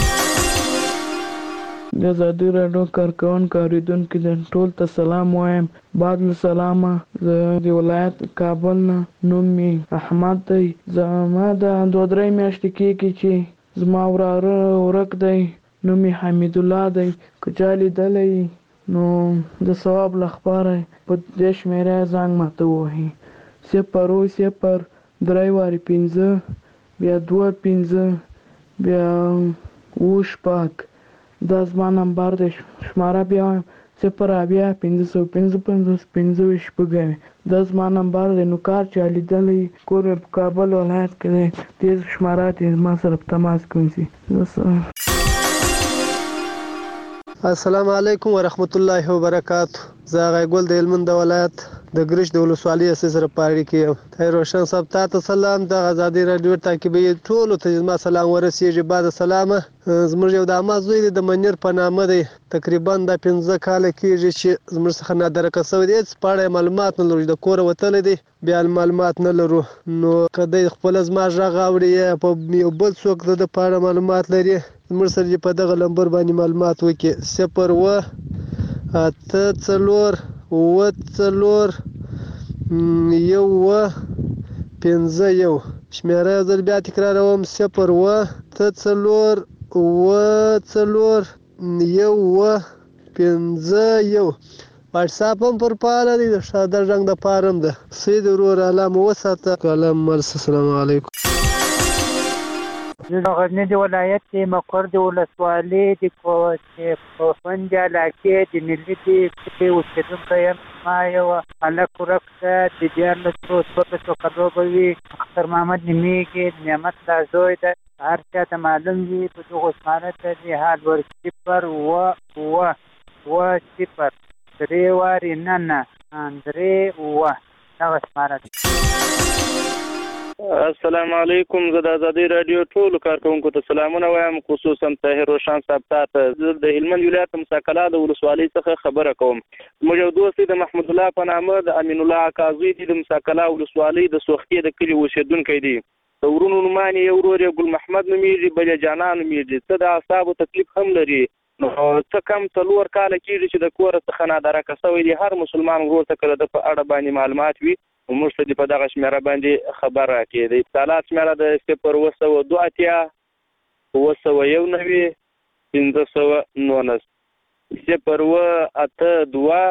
د ازادي راډیو کارکوونکو اورېدونکو ټول ته سلام وایم. بعد له سلامه زه د ولایت کابل نه نوم مې احمد دی. زما د 2-3 میاشتې کېږي چې زما وراره ورک دی، نوم یې حمید الله دی. که چا لیدلی نو د ثواب لپاره په دې شمېره زنګ ماته ووهي 0 3 5 بیا 2 5 بیا 7 6. دا زما نمبر دی. شماره بیا وایم 0 555 5 دا زما نمبر دی. نو کار چا لیدلی کور مې په کابل ولایت کې دی، تیز شماره دی زما سره په تماس کې ونیسي. السلام علیکم ورحمت الله وبرکاته. زه هغه ګل د هلمند د ولایت د ګرش د ولسوالۍ سره پاړی کې ته روشن صاحب ته سلام. د ازادي راډیو تعقیبي ټولو ته زما سلام ورسیږي. بعد سلامه زموږ یو د اما زوی د منیر په نامه دی، تقریبا د 15 کال کېږي چې زموږ څخه نادرکه شوی دی. په معلومات نه لرو، د کور وتلی دی، بیا معلومات نه لرو. نو که دی خپل زما غږ اوري یا په یو بل څوک د په اړه معلومات لري زموږ سره په دغه نمبر باندې معلومات وکړي 0 8 4 4 1 5 1. شمېره یو ځل بیا تکراروم 0 8 4 4 1 5 1. واټساپ هم پر پاله دی، د ساده رنګ د پارم ده. سید ورور علامه وساته کلام مرس. السلام علیکم. زه د غزني د ولایت د مقر د ولسوالۍ د کوفند علاقې د ملي د اوسېدونکی یم. ما یو هلک ورک ده، د 14 کالو به وي. اختر محمد نومېږي، نعمت الله زوی ده. هر چا ته معلوم وي په دغو شماره ته د حال ور 0 0 3 نه 3 دغه شماره ده. السلام علیکم. زه د ازادي راډیو ټولو کارکوونکو ته سلامونه وایم، خصوصا طاهر روشن صاحب ته. زه د هلمند ولایت مساکلا د ولسوالۍ څخه خبره کوم. موږ یو دوست د محمود الله په نامه د امین الله اکازوی د مساکلا ولسوالۍ د سوختي د کلي اوسېدونکی دی. د ورونو نومان یې ورور یې ګل محمد نومېږي، بل یې جانان نومېږي. څه د اعصابو تکلیف هم لري. نو څه کم 4 کاله کېږي چې د کوره څخه نادرکه شوی دی. هر مسلمان ورور ته کله د په اړه باندې معلومات وي موږ ته په دغه شمېره باندې خبر راکړي. د اتصالات شمېره د 0 2 9 519 0 8 2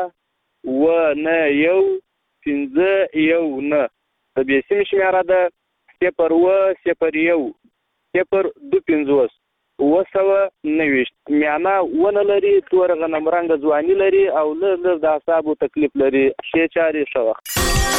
9 519. د بیسیم شمېره د 0 0 0 2 50 990. میانه ونه لري، تور غنم رنګ ځواني لري او لږ د اعصابو تکلیف لري. ښې چارې ښه وخت.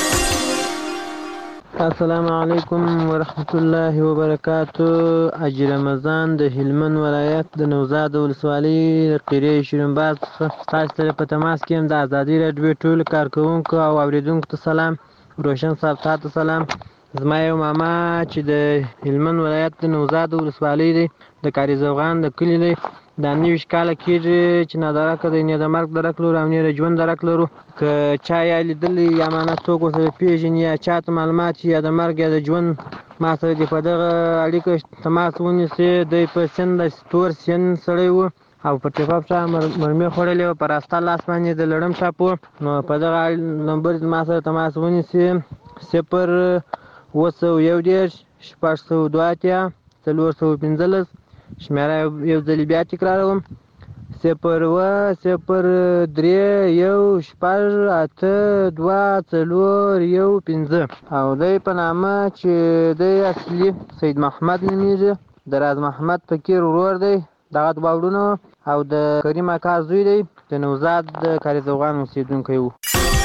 السلام علیکم ورحمت الله وبرکاتو. حاجي رمضان د هلمند ولایت د نوزاد ولسوالۍ قریه شیرینباز تاسو سره په تماس کې یم. د ازادي راډیو ټول کارکوونکو او اوریدونکو ته سلام. روشن صاحب ته سلام. زما یو ماما چې د هلمند ولایت د نوزاد ولسوالۍ دی، د کاري زوغان د کلي دی. دا 29 کاله کېږي چې نادرکه دی، نه د مرګ درک لرو او نه د ژوند درک لرو. که چا یا لیدلی یا مانه څوک ورسره پېژني یا چا ته معلومات یا د مرګ یا د ژوند ما سره دې په دغه اړیکه تماس ونیسي. دی په سن د تور سن سړی و او په ټیپاپ چا مرمۍ خوړلې وه، په راسته لاس باندې د لړم چاپ و. نو په دغه نمبر ما سره تماس ونیسي 0 110 602 415. شمېره یو ځل بیا تکراروم 0 0 3 1 6 8 2 4 1 5. او دی په نامه چې دی اصلي سید محمد نومېږي، د راز محمد فقیر ورور دی. دغه دوه وروڼه او د کریم اکا زوی دی، د نوزاد د کاري زوغان اوسېدونکی و.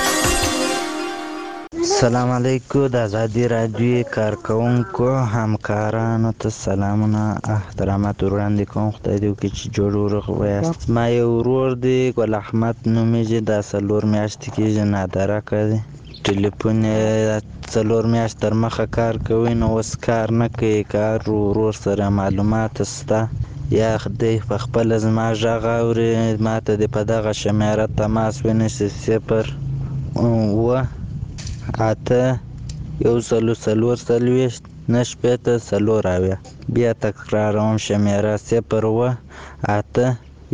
السلام علیکم. د ازادي راډیو کارکوونکو همکارانو ته سلامونه احترامات وړاندې کوم. خدای دې وکړي چې جوړ ورغ ویاست. ما یو ورور دی ګل احمد نومېږي، دا 4 میاشتې کېږي نادرکه دی. ټلیفون یې 4 میاشت تر مخه کار کوي نو اوس کار نه کوي کار ورور سره معلومات سته یا دی په خپل زما غږ اوري ماته د په دغه شمیره تماس ونیسي 0 و 8 1 نشپېته 4 بیا تکراروم شمیره 0 و 8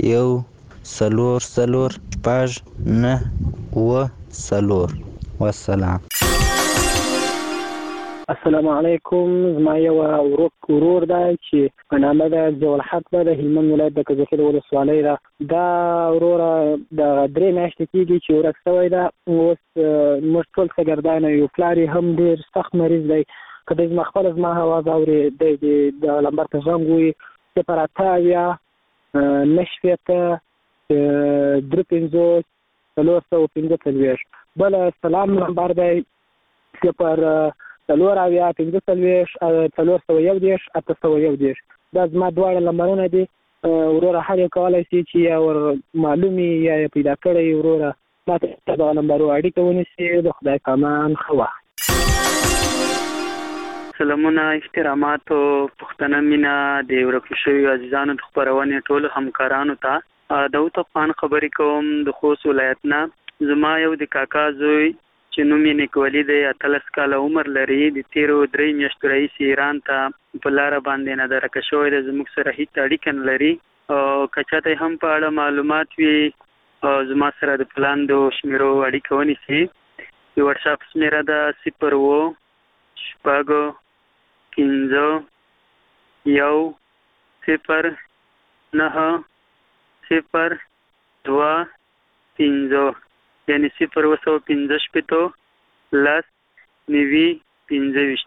1 4 9 و 4 والسلام. السلام علیکم. زما یو ورور دی چې په نامه د ضیاءالحق ده د هلمند ولایت د کجکي ولسوالۍ ده. دا وروره د 3 میاشتې کېږي چې ورک شوی ده. اوس موږ ټول شاګردان یو، پلار یې هم ډېر سخت مریض دی. که دی زما خپله زما اواز اوري دی د لمبر ته زنګ ووایي 0 9 3 4 بله سلام نمبر دی 0 4 4 دا زما دواړه نمبرونه دي. وروره هر یو کولی شي چې یا ور معلومي یا پیدا کړی وروره ماته دغه نمبرو اړیکه ونیسي. د خدای په امان ښه وخت. سلامونه، احترامات او پښتنه مینا د ورکو شویو عزیزانو د خپرونې ټولو همکارانو ته داود افغان خبرې کوم د خوست ولایت نه. زما یو د کاکا زوی چې نوم یې نیکولي دی 18 کاله عمر لري. د تیرو 3 میاشتو راهیسې ایران ته په لاره باندې نادرکه شوی دی. زموږ سره هیڅ اړیکه نه لري. که چاته هم په اړه معلومات وي زما سره د پلاندو شمیرو اړیکه ونیسي. د وټساپ شمیره ده 0 شپږ 15 1 0 9 0 2 5 یعنی 0 لس 9 25.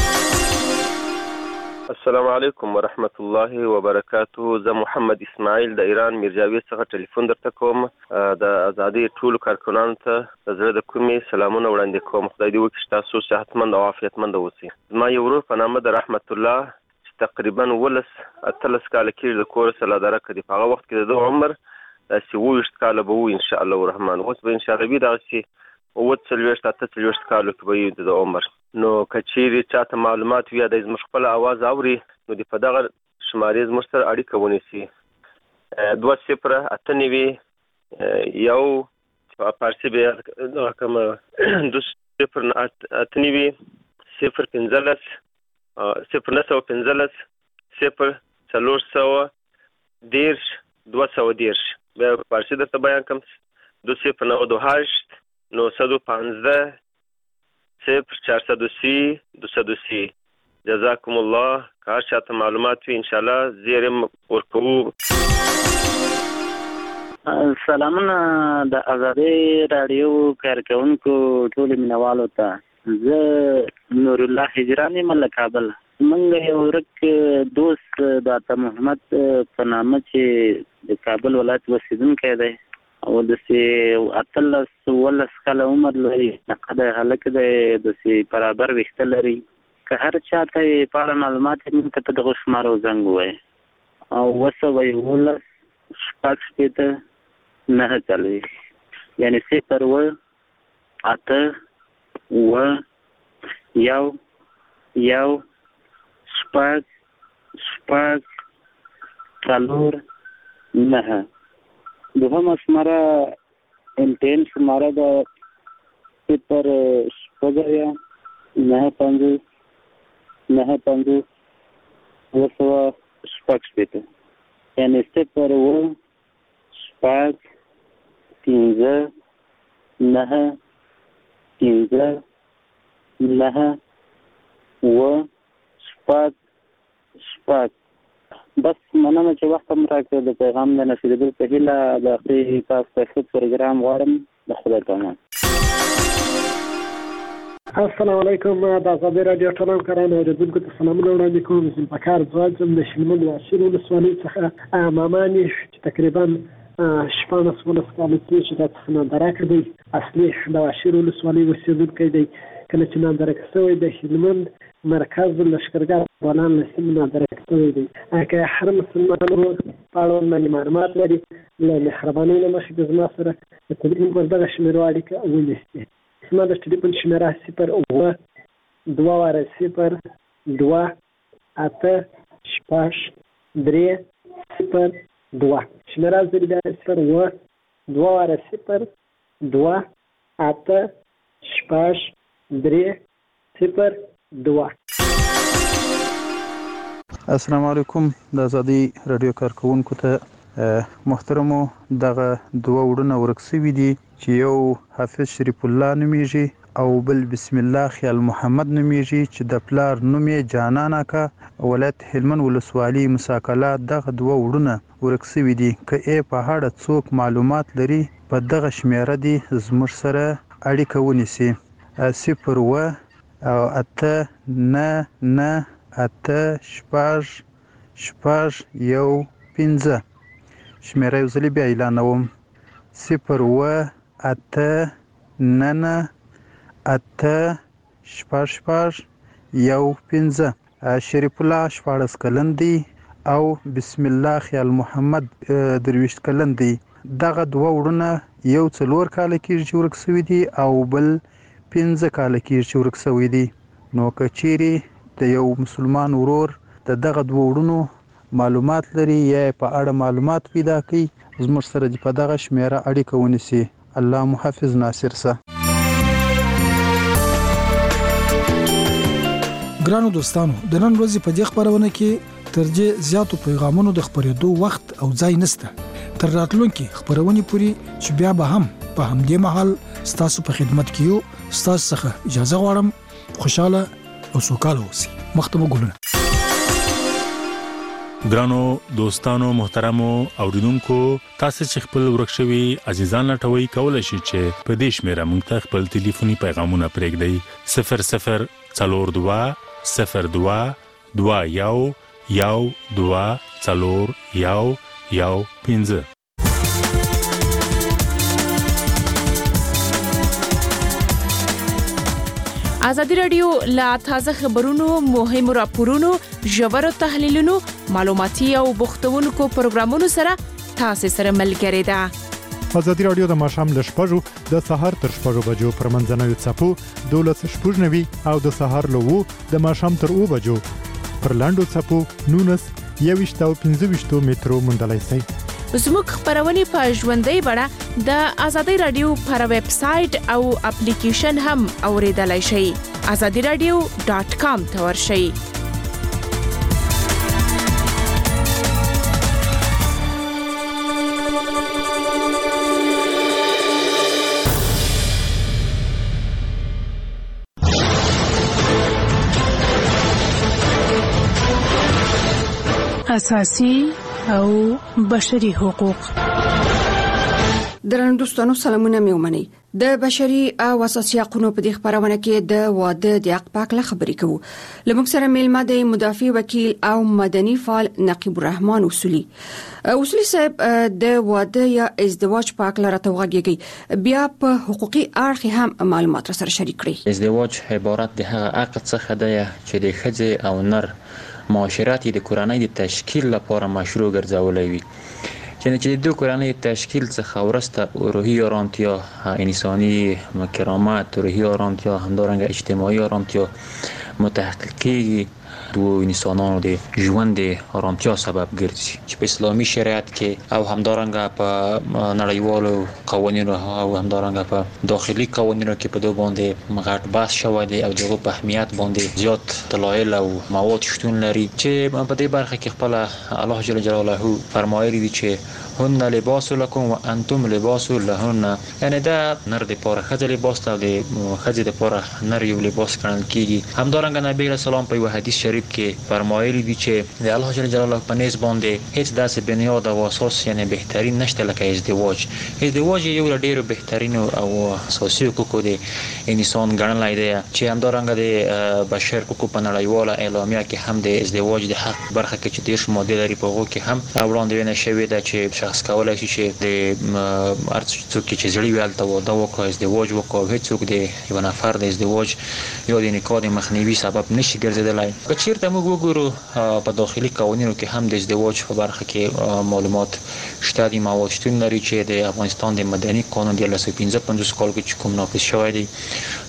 السلام علیکم ورحمت الله وبرکاته. زه محمد اسماعیل د ایران میرجاوید څخه ټلیفون درته کوم. د ازادۍ ټولو کارکونانو ته د زړه د کومې سلامونه وړاندې کوم. خدای دې وکړي چې تاسو صحتمند او عافیتمند اوسئ. زما یو ورور په نامه د رحمت الله چې تقریبا 18 کاله کېږي د کور څخه لادرکه دی. په هغه وخت کې د ده عمر داسې 20 کاله به وي ان شاء الله الرحمن. اوس به ان شاء الله وي دغسې 48 کالو کې به وي د عمر. نو که چیرې چاته معلومات وي یا د زموږ خپله اواز اوري نو د په دغه شمارې زموږ سره اړیکه ونیسي 2 0 8 9 یو فارسي بیا دغه کومه 2 0 8 9 0 15 0 0 4 10 210 بیا فارسي درته بیان کوم 2 0 9 8 915 0 430 230. جزاکم الله. که هر چاته معلومات وي انشاءالله زیر ورکوو. سلامونه د ازادۍ راډیو کارکونکو ټولو مینوالو ته. زه نور الله هجران یم له کابل. موږ یو ورک دوست د عطا محمد په نامه چې د کابل ولایت اوسېدونکی دی او داسې 18 کاله عمر لري. نقد هلک دی، داسې برابر ویښته لري. که هر چاته یې په اړه معلومات وي موږ ته په دغو شمارو زنګ ووایي او 9 6 9 4 یعنې 0 8 1 1 شپږ 4 9. دوهمه شماره MTN شماره ده 0 شپږ 9 5 9 5 شپږ یعنی 0 شپږ 15 9 15 9 شپږ. بس مننه چې وخت هم راکړ د پیغام د نشریدو په هیله د اخري تاسو ته ښه پروګرام غواړم. د خدای په امان. السلام علیکم. د ازادۍ راډیو ټول همکارانو اورېدونکو ته سلامونه وړاندې کوم. ذوالفقار ځواج یم د هلمند واشیر ولسوالۍ څخه مامانې چې تقریبا 14 کاله کېږي چې دا څخه نادرکه دی. اصلي د واشیر ولسوالۍ اوسېدونکی دی. کله چې نادرکه شوی د هلمند مرکز لښکرګاه افغانان له سیمې نادرکه شوی دی. که هر مسلمان په اړه باندې معلومات لري له مهربانۍ نه مخکې د زما سره د تلیفون پر دغه شمېرو اړیکه ونیسي. زما د ټلیفون شمېره 0 2 2 8 6 3 0 2 شمیره از بیا 0 2 0 2 8 6 3 0 2. السلام علیکم د ازادي رادیو کارکونکو ته محترمو دغه دوه وړونه ورکسوي دي چې یو حافظ شریف الله نومیږي او بل بسم الله خیال محمد نومیږي چې د پلار نوم یې جانان اکا ولایت هلمند ولسوالي مساکله دغه دوه وړونه ورکسوي دي که په هاړه څوک معلومات لري په دغه شمیره دي زموږ سره اړیکه ونیسي 0 او 8 9 9 8 6 1 5 شمیره یو ځلې بیا اعلانوم 0 8 9 8 6 1 5 شریف الله 14 کلن دی او بسم الله خیال محمد 23 کلن دی دغه دوه وړونه یو 4 کال کې چې ورک شوی دی او بل 15 کال کې چې ورک شوی دی نو کچيري د یو مسلمان ورور دغه دوه وړونو معلومات لري یا په اړه معلومات پیدا کړي زموږ سره په دغه شمیره اړیکه ونیسي الله محافظ ناصر سه ګرانو دوستانو د نن ورځې په دې خبرونه کې ترجه زیاتو پیغامونو د خبرېدو وخت او ځای نشته تر راتلونکي خبرونه پوری چې بیا به هم په همدې محل ستاسو په خدمت کې یو ستاسو څخه اجازه غواړم خوشاله او سوکاله اوسئ مختمه ګلونه ګرانو دوستانو محترمو اوریدونکو تاسو چې خپل ورکشوي عزیزان لټوي کولای شئ چې په دې شمیره مونږ ته خپل ټلیفوني پیغامونه پرېږدئ 0042 02 21 15 ازادي رادیو لا تازه خبرونو مهم راپورونو ژور تحلیلونو معلوماتي او بوختونکو پروګرامونو سره تاسو سره ملګری ده ازادي رادیو د ماښام ل 6 د سحر تر 6 بجو پر منځنوي چپو 12:00 او د سحر له 2 د ماښام تر 2 بجو پر لاندو چپو 19 او 15 مترو مندلای سي زموږ خبرونه په ژوندۍ بڼه د ازادي رادیو پر ویب سټ او اپلیکیشن هم اوریدلای شئ azadiradio.com ته ورشئ اساسي او بشري حقوق درنو دوستانو سلامونه مې ومنئ د بشري او اساسي حقوقو په دې خبرونه کې د واده د حق په اړه خبرې کوو لمک سره میلمه د مدافع وکیل او مدني فعال نقیب الرحمن اصولي صاحب د واده یا ازدواج په اړه راته وغږیږي بیا په حقوقي اړخ هم معلومات سره شریک کړئ ازدواج عبارت د هغه عقد څخه دی چې د ښځې او نر معاشرت د کورنۍ د تشکیل لپاره مشروع ګرځولای وي چې د دوه کورنۍ تشکیل څخه ورسته روحي آرامتیا انساني کرامت روحي آرامتیا همدارنګه اجتماعي آرامتیا متحقق کیږي دوه انسانانو د ژوند آرامتیا سبب ګرځي چې په اسلامي شریعت کې او همدارنګه په نړیوالو قوانینو او همدارنګه په داخلي قوانینو کې په دوه باندې مغاټ بحث شوی دی او دغه په اهمیت باندې زیات دلایل او مواد شتون لري چې په دې برخه کې خپل الله جل جلاله فرمایلی دی چې هن لباس لكم وانتم لباس لهن یعنی دا نر د پاره خځه لباس ته د خځه د پاره نر یو لباس ګڼل کیږي همدارنګه نبی رسول الله په حدیث شریف کې فرمایلی دی چې د الله جل جلاله په نس باندې هیڅ داسې بنیاد او اساس یعنی بهترین نشته لکه ازدواج یو ډیرو بهترین او اساسي حقوق د انسان ګڼل دی چې همدارنګه د بشر حقوق په نړیواله اعلامیه کې هم د ازدواج د حق برخه کې چې ډیر ماده لري په هغه کې هم وړاندوینه شوې ده چې شخص کولای شي چې د ارڅوک چې زړی ویالته واده وکړي ازدواج وکړي هیڅوک د یو نفر د ازدواج یا د نکاح د مخنیوي سبب نشي ګرځیدلای که چیرته موږ وګورو په داخلي قوانینو کې هم د ازدواج په برخه کې معلومات شته دي مواد شتون لري چې د افغانستان د مدني قانون د 1955 کال کې کوم نافذ شوی دی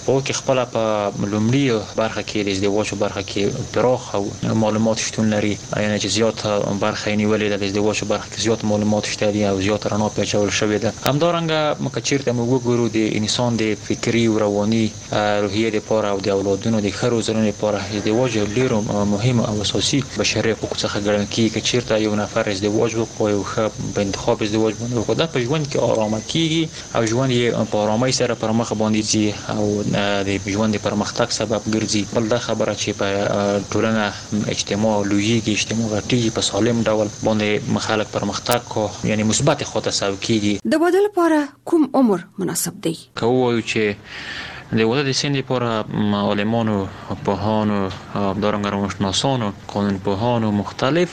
او کې خپل په لومړی برخه کې د ازدواج برخه کې پراخ او معلومات شتون لري، یعنی چې زیات برخه نیولې د ازدواج برخه کې زیات معلومات شته دي او زیات رڼا پیچول شوې ده. همدارنګه مکچیرته موږ وګورو د انسان د فکری او رواني روحیه لپاره او د اولادونو د خرو زرونو لپاره ازدواج ډیر مهم او اساسي بشري حقوق څخه ګڼل کیږي. چې چیرته یو نفر ازدواج وکړي او ښه په انتخاب ازدواج باندې وکړي، دا په ژوند کې آرامه کیږي او ژوند یې په آرامۍ سره پر مخ باندې ځي او د ژوند د پرمختګ سبب ګرځي. بل دا خبره چې په ټولنه اجتماع لویږي، اجتماع غټیږي، په سالم ډول باندې مخالف پرمختګ کو یعنی مثبت خواته ساو کیږي. د واده لپاره کوم عمر مناسب دی؟ کوو چې د واده د سن لپاره عالمانو، پوهانو، همدارنګه روانشناسانو، قانونپوهانو مختلف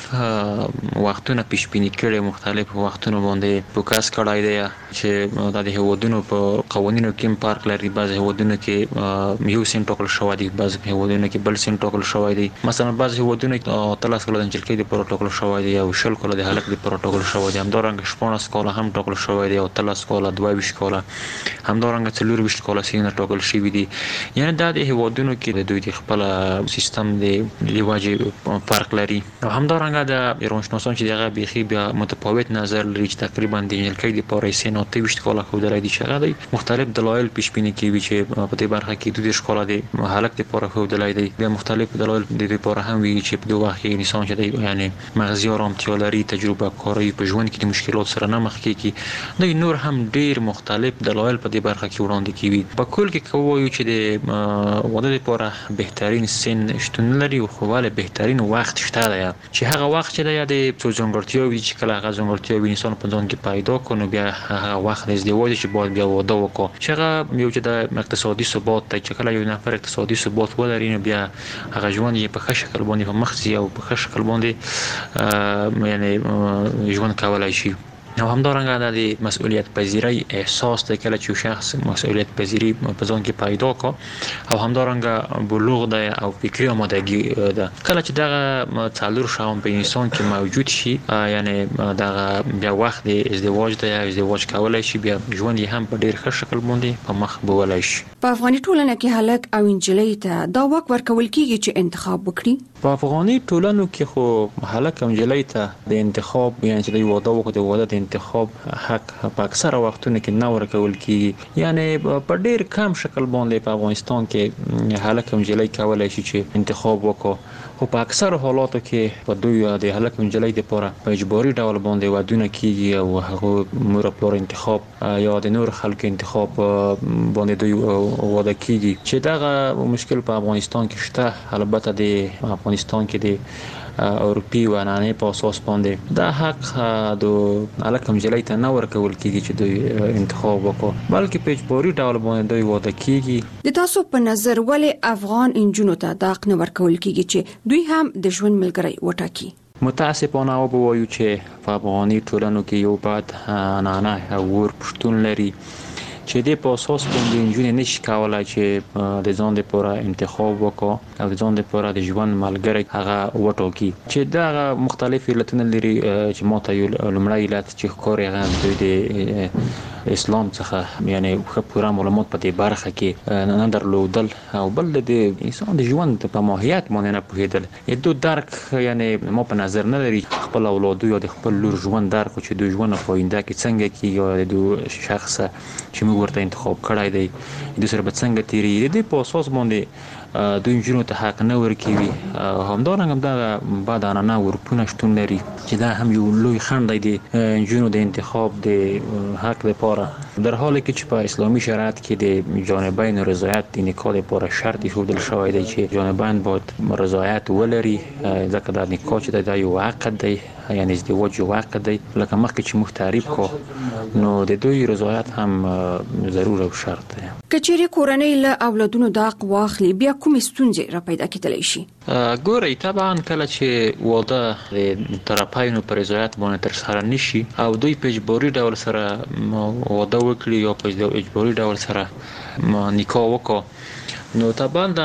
وختونه پیش بینی کړي، مختلف وختونه باندې فوکس کړی دی چې د هیوادونو په قوانینو کې فرق لري. بعض هیوادونو کې یو سن ټاکل شوی دی، بعض هیوادونو کې بل سن ټاکل شوی دی. مثلا بعض هیوادونو کې 13 کاله د نجلۍ لپاره ټاکل شوی دی او 20 کاله د هلک لپاره ټاکل شوی دی. همدارنګه 14 کاله هم ټاکل شوی دی او 13 کاله 22 کاله همدارنګه 24 کاله سن ټاکل شوی دی. یعنی دا د هیوادونو کې د دوی د خپل سیستم د لواجه فرق لري. او همدارنګه د روانشناسان چې دغه بيخي بیا متفاوت نظر لري چې تقریبا د نجلۍ لپاره سن 23 کاله خو درای دي چې هغه مختلف دلایل پیش بینی کوي چې په دې برخه کې 22 کاله د هلک لپاره خو درای دي. بیا مختلف دلایل د دې لپاره هم وی چې په دوه وخت کې انسان چې دی یعنی مغزي آرامتیا لري، تجربه کاری په ژوند کې د مشکلات سره نه مخ کیږي. نو نور هم ډیر مختلف دلایل په دې برخه کې وړاندې کوي. په کل کې کوو چې د واده لپاره بهترین سن شتون لري او خو ول بهترین وخت شته دی چې هغه وخت چې د څو ځانګړتیاوي چې کله هغه ځانګړتیاوي انسان په ځان کې پیدا کړي بیا هغه وخت د ازدواج چې باید بیا واده وکړي. چې هغه یو چې د اقتصادي ثبات ته چې کله یو نفر اقتصادي ثبات ولري نو بیا هغه ژوند یې په ښه شکل باندې په مخ ځي او په ښه شکل باندې یعنی ژوند کولای شي. او همدارنګه د مسؤلیت پذیری احساس د کله چې شخص مسؤلیت پذیری په ځان کې پیدا کو او همدارنګه بلوغ د او فکری آمادگی ده. کله چې دغه څلور شاوم په انسان کې موجود شي یعنی دغه بیا وخت د ازدواج د ازدواج کولای شي، بیا ژوند یې هم په ډیر ښه شکل باندې په مخ بولای شي. په افغاني ټولنه کې هلک او انجلۍ ته دا واک ورکول کیږي چې انتخاب وکړي. په افغاني ټولنو کې خو هلک او انجلۍ ته د انتخاب یعنی چې د واده وکړي د واده انتخاب حق په اکثره وختونو کې نه ورکول کیږي. یعنی په ډیر کم شکل باندې په افغانستان کې هلک او انجلۍ کولای شي چې انتخاب وکړي. خو په اکثره حالاتو کې په دوی د هلک او انجلۍ لپاره په اجباري ډول باندې ودونه کیږي او هغه مور پلار انتخاب یا د نور خلکو انتخاب باندې دوی واده کیږي. چې دغه مشکل په افغانستان کې شته. البته د افغانستان کې د اروپی و عنعنې په اساس باندې دا حق د هلک او انجلۍ ته نه ورکول کیږي چې دوی انتخاب وکړي، بلکې په اجباري ډول باندې دوی واده کیږي. د تاسو په نظر ولې افغان انجونو ته دا حق نه ورکول کیږي چې دوی هم د ژوند ملګری وټاکي؟ متاسفانه وایو چې په افغاني ټولنو کې یو بد عنعنه او ور پښتون لري چې د په اساس باندې انجونې نشي کولای چې د ځان لپاره انتخاب وکړي او د ځان لپاره د ژوند ملګری هغه وټاکي. چې دا مختلف علتونه لري چې ماته یو لومړی علت چې ښکاري هغه د اسلام څخه یعنی خو پوره معلومات په دې برخه کې نه درلودل او بل د انسان د ژوند په ماهیت باندې نه پوهیدل. یو درک یعنی ما په نظر نه لري خپل اولاد یا د خپل لور ژوند درک چې د ژوند په آینده کې څنګه کې یا د شخص چې موږ ورته انتخاب کړای دی د سره به څنګه تیری د په اساس باندې دوی انجونو ته حق نه ورکوي. همدارنګه دا بعدانه ورپونه شتون لري چې دا هم یو لوی خنډ دی انجونو د انتخاب د حق لپاره، در حالی که چې په اسلامي شریعت کې د جانبین رضایت د نکاح لپاره شرط ایښودل شوی دی چې جانبین باید رضایت ولري، ځکه دا نکاح چې دا یو عقد دی یعنی ازدواج یو عقد دی. لکه مخکې چې موږ تعریف کو نو د دوی رضایت هم ضرور او شرط دی. کچېرې کورنۍ له اولادونو د حق واخلي بیا کومې ستونزې را پیدا کېدلی شي؟ ګورئ طبعا کله چې واده د طرفینو په رضایت باندې ترسره نشي او دوی په اجباري ډول سره واده وکړي یا په اجباري ډول سره نکاح وکړي نو طبعا دا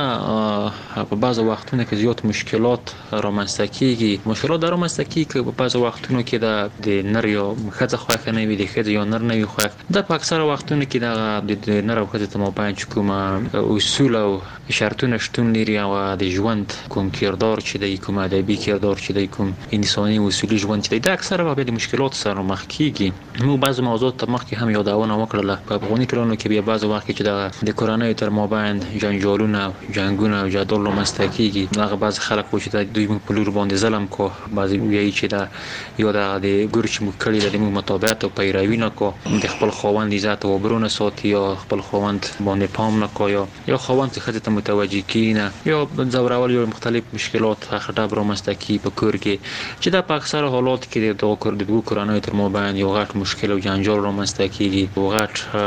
په بعض وختونو کې زیات مشکلات رامنځته کیږي. مشکلات دا رامنځته کیږي په بعض وختونو کې د نر یا ښځه خوښه نه وي، د ښځې یا نر نه وي خوښ. دا په اکثره وختونو کې د نر او ښځې په مابین چې کوم اصول او شرطونه شتون لري او د ژوند کوم کردار چې دی، کوم ادبي کردار چې دی، کوم انساني اصولي ژوند چې دی، دا اکثره به د مشکلات سره مخ کیږي. موږ بعض موضوعات ته مخکې هم یادونه وکړله. په افغاني ټولنو کې بیا بعض وخت چې د کورنۍ تر مابین جنجالونه جنگونه او جدال رامنځته کیږي. هغه بعض خلک و چې دوی موږ په لور باندې ظلم کو، بعضی وایي چې دا یا د ګور چې موږ کړی د موږ مطابقت او پیروي نه کو، د خپل خاوند عزت او برونه ساتي یا خپل خاوند باندې پام نه کو، یا خاوند څخه ته متوجي کینه، یا زورول یا مختلف مشکلات خټه رامنځته کی په کور کې، چې دا په اکثره حالات کې د دوه کورنۍ تر مابین یو غټ مشکل او جنجال رامنځته کیږي. یو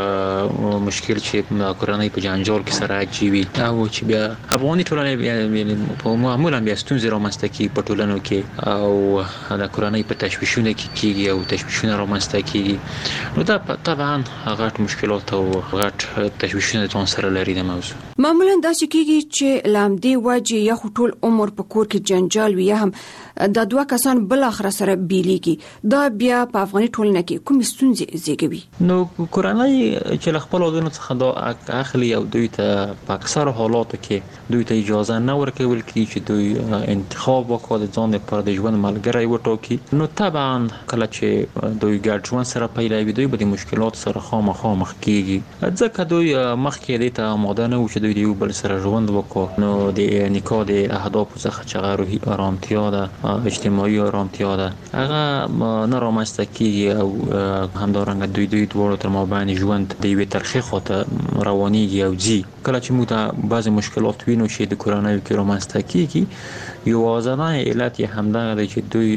غټ مشکل چې د کورنۍ په جنجال کې سره عجیبي او چې بیا افغاني ټولنه په معمولا بیا ستونزې رامنځته کیږي په ټولنو کې، او د کورنۍ په تشویشونه کې کیږي او تشویشونه رامنځته کیږي. نو دا طبعا غټ مشکلات او غټ تشویشونه ځان سره لري. د موضوع معمولا دا چې کیږي چې لامدې وجه یا ټول عمر په کور کې جنجال وي، هم دا دوه کسان بل اخر سره بیلیږي. دا بیا په افغاني ټولنه کې کوم ستونزې زیږوي؟ نو کورنۍ چې خپل ودونو څخه دا اخلي او دوی ته په اکثر حالاتو کې دوی ته اجازه نه ورکول کیږي چې دوی انتخاب وکړي د ځان لپاره د ژوند ملګری وټاکي. نو طبعا کله چې دوی ګډ ژوند سره پیلوي، دوی به د مشکلات سره خامخا مخ کیږي، ځکه دوی مخکې د ته آماده نه و چې دوی د یو بل سره ژوند وکړي. نو د نکاح د اهداف څخه چې روحي آرامتیا ده، اجتماعي آرامتیا ده، هغه نه رامنځته کیږي او همدارنګه دوی دواړو تر مابین ژوند د یوې ترخې خواته روانېږي او ځي. کله چې موږ ته بعضې مشکلات وینو چې د کورنیو کې رامنځته کیږي، یوازینی علت یې همدغه دی چې دوی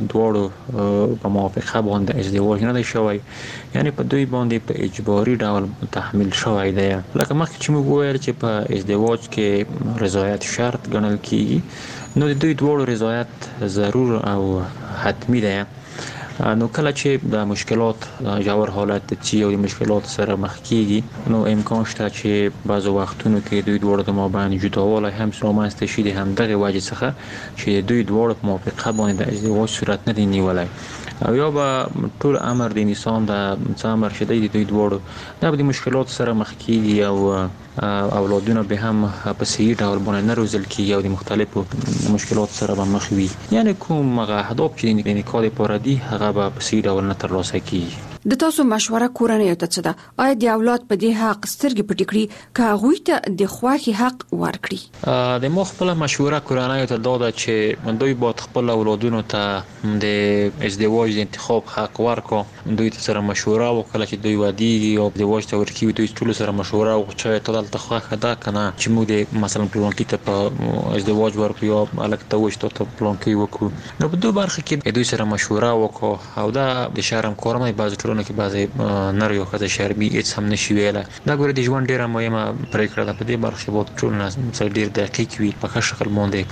دواړو په موافقه باندې ازدواج نه دی شوی، یعنی په دوی باندې په اجباري ډول تحمیل شوی دی. لکه مخکې چې موږ وویل چې په ازدواج کې رضایت شرط ګڼل کیږي، نو د دوی دواړو رضایت ضرور او حتمی دی. نو کله چې د مشکلات جوړ حالت چې یو د مشکلات سره مخ کیږي، نو امکان شته چې بعض وختونو کې دوی دواړو د مابین جداوالی هم رامنځته شي د همدغه وجې څخه چې دوی دواړو په موافقه باندې د ازدواج صورت نه دی نیولی، او یا به ټول عمر د انسان د څه عمر شدی د دوی دواړو دا به د مشکلات سره مخ کیږي او اولادونه به هم په صحیح ډول باندې نه روزل کیږي او د مختلفو مشکلات سره به مخ وي. یعنی کوم اهداف چې د نکاح لپاره دي هغه به په صحیح ډول نه ترلاسه کیږي. د تاسو مشوره کورنۍ ته څه ده؟ آیا د اولاد په دې حق سترګې پټې کړي که هغوی ته د خوښي حق ورکړي؟ د ما خپله مشوره کورنۍ ته دا ده چې دوی باید خپل اولادونو ته د ازدواج د انتخاب حق ورکړي. دوی ته سره مشوره وکړي چې دوی ودیږي او ازدواج ته ورکوي، دوی ټول سره مشوره وکړي چې ته دلته خوښه ده که نه، چې موږ د مثلا پلانکي ته په ازدواج ورکړو یا هلک ته ووایي چې ته پلانکي وکړو. نو په دوی برخه کې دوی سره مشوره وکړو، او دا د شرم کار نه دی. بعضې ټولنو کې بعضې نر یا ښځه شرمي هېڅ هم نشي ویلی. دا ګوره د ژوند ډېره مهمه پرېکړه ده. په دې برخه کې باید ټولنه سره ډېر دقیق وي، په ښه شکل باندې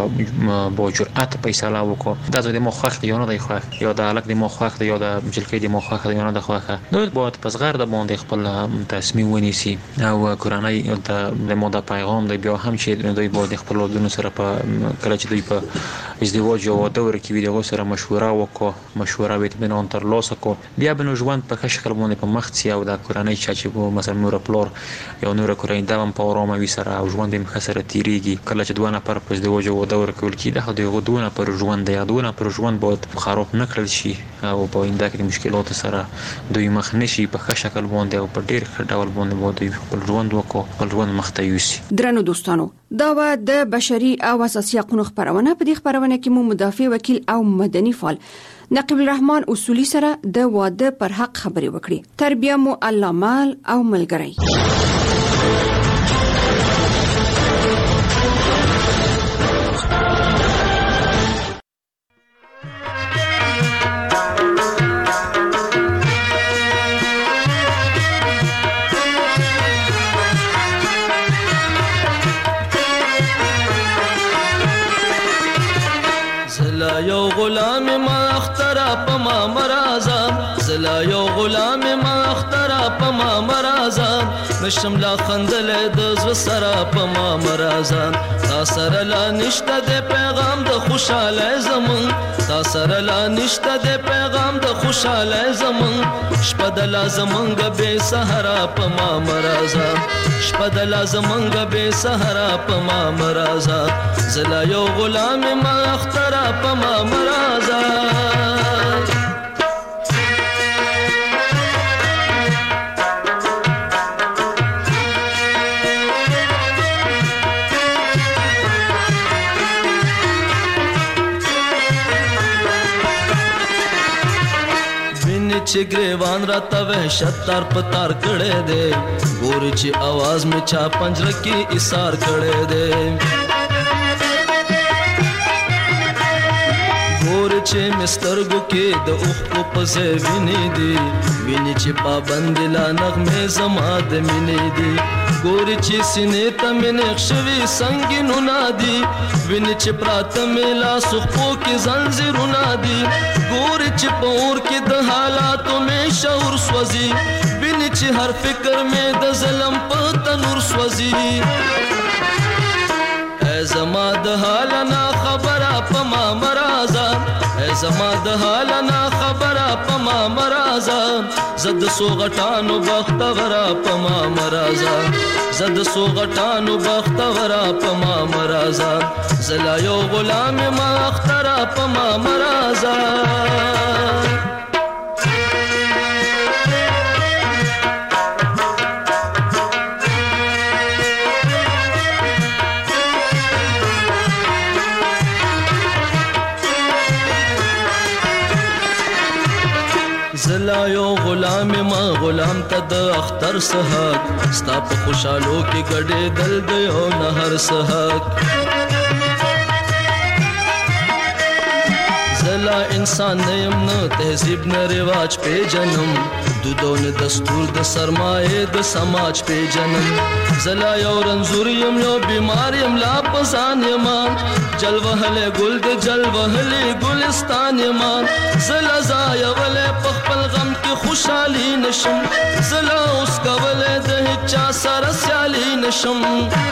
په باجرأته فیصله وکړو. دا زه د ما خوښ دی یا نه دی خوښ، یا د هلک د ما خوښ دی یا د نجلۍ د ما خوښ دی یا نه ده خوښه. دوی باید په زغرده باندې خپل تصمیم ونیسي. او کورنۍ د ما د پیغام دی بیا هم چې دوی باید خپل اولادونو سره په کله چې دوی په ازدواج یا واده ورکوي د هغو سره مشوره وکړو، مشوره او اطمینان ترلاسه کړو. بیا به نو ژوند په ښه شکل باندې په مخ ځي او د کورنۍ چې مثلا مور پلار یا نوره کورنۍ دا هم په ارامه وي سره او ژوند یې ښه سره تېرېږي. کله چې دوه نفر په ازدواج او واده ورکول کېږي، دا خو د هغو دوه نفرو ژوند دی. دوه نفرو ژوند باید خراب نه کړل شي او په آینده کې د مشکلاتو سره دوی مخ نه شي. په ښه شکل باندې او په ډېر ښه ډول باندې باید دوی خپل ژوند وکړو، خپل ژوند مخ ته یوسي. درنو دوستانو، دا و د بشري او اساسي حقوقو خبرونه. په دې خبرونه کې مو مدافع وکیل او مدني فعال نقیب الرحمن اصولي سره د واده پر حق خبرې وکړي. تربیه مو الله مال او ملګری. یو غلام ما اخترا په ما مرازا زلا یو غلام ما اخترا په ما مرازا نشم لا خندل د زو سرا په ما مرازا تا سره لا نشته د پیغام د خوشاله زمون تا سره لا نشته د پیغام د خوشاله زمون شپه د لازمنګ به سحرا په ما مرازا شپه د لازمنګ به سحرا په ما مرازا زلا یو غلام ما اخترا په ما مرازا چې ګریوان راته وحشت تار پتار کړه دے ګور چې आवाज می چا پنجره کې ایثار کړه دے ګور چې مسترګو کې د اوخ په پزې ویني دي ویني چې پابند لا نغمه زما د مینې دي ګور چې سینې ته مې نقشوي سنگینو نادي ویني چې پراته مې لا سخپو کې زنجیرو نادي ګور چې پور کې د حالاتو مې شعور سوځي ویني چې هر فکر مې د ظلم په تنور سوځي اے زما د حال نه خبره په ما مرازا اے زما د حال نه خبره په ما مرازا زد سو غټانو بختورا په ما مرازا زد سو غټانو بختورا په ما مرازا زلا یو غلام ما اخترا په ما مرازا زلا یو غلام ما غلام ته د اختر سحق ستا په خوشالو کې ګډې دل دی او نهر سحق زلا انسان نیم نه تهذیب نه رواج په جنم دودون دستور د سرمایه د سماج په جنم زلا یو رنزور یم یو بیمار یم لا پسان یم جلوهله ګل د جلوهله ګلستان یم زلا زایوله په خپل غم کې خوشحالي نشم زلا اوس کوله د چا سره سیالي نشم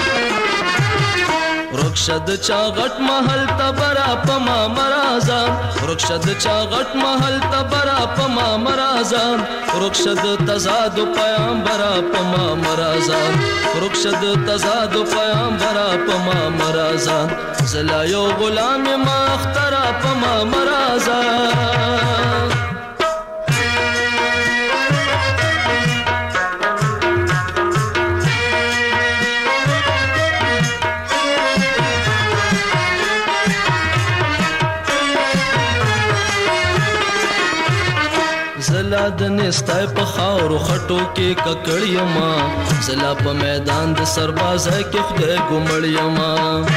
رخصت چا غټ محل تبرا پما مرازا رخصت چا غټ محل تبرا پما مرازا رخصت تزاد پیغمبر پما مرازا رخصت تزاد پیغمبر پما مرازا زلا یو غلام ما اخترا پما مرازا زلا د نستای په خاورو خټو کې ککړیما زلا په میدان د سربازه کې خدای ګمړیما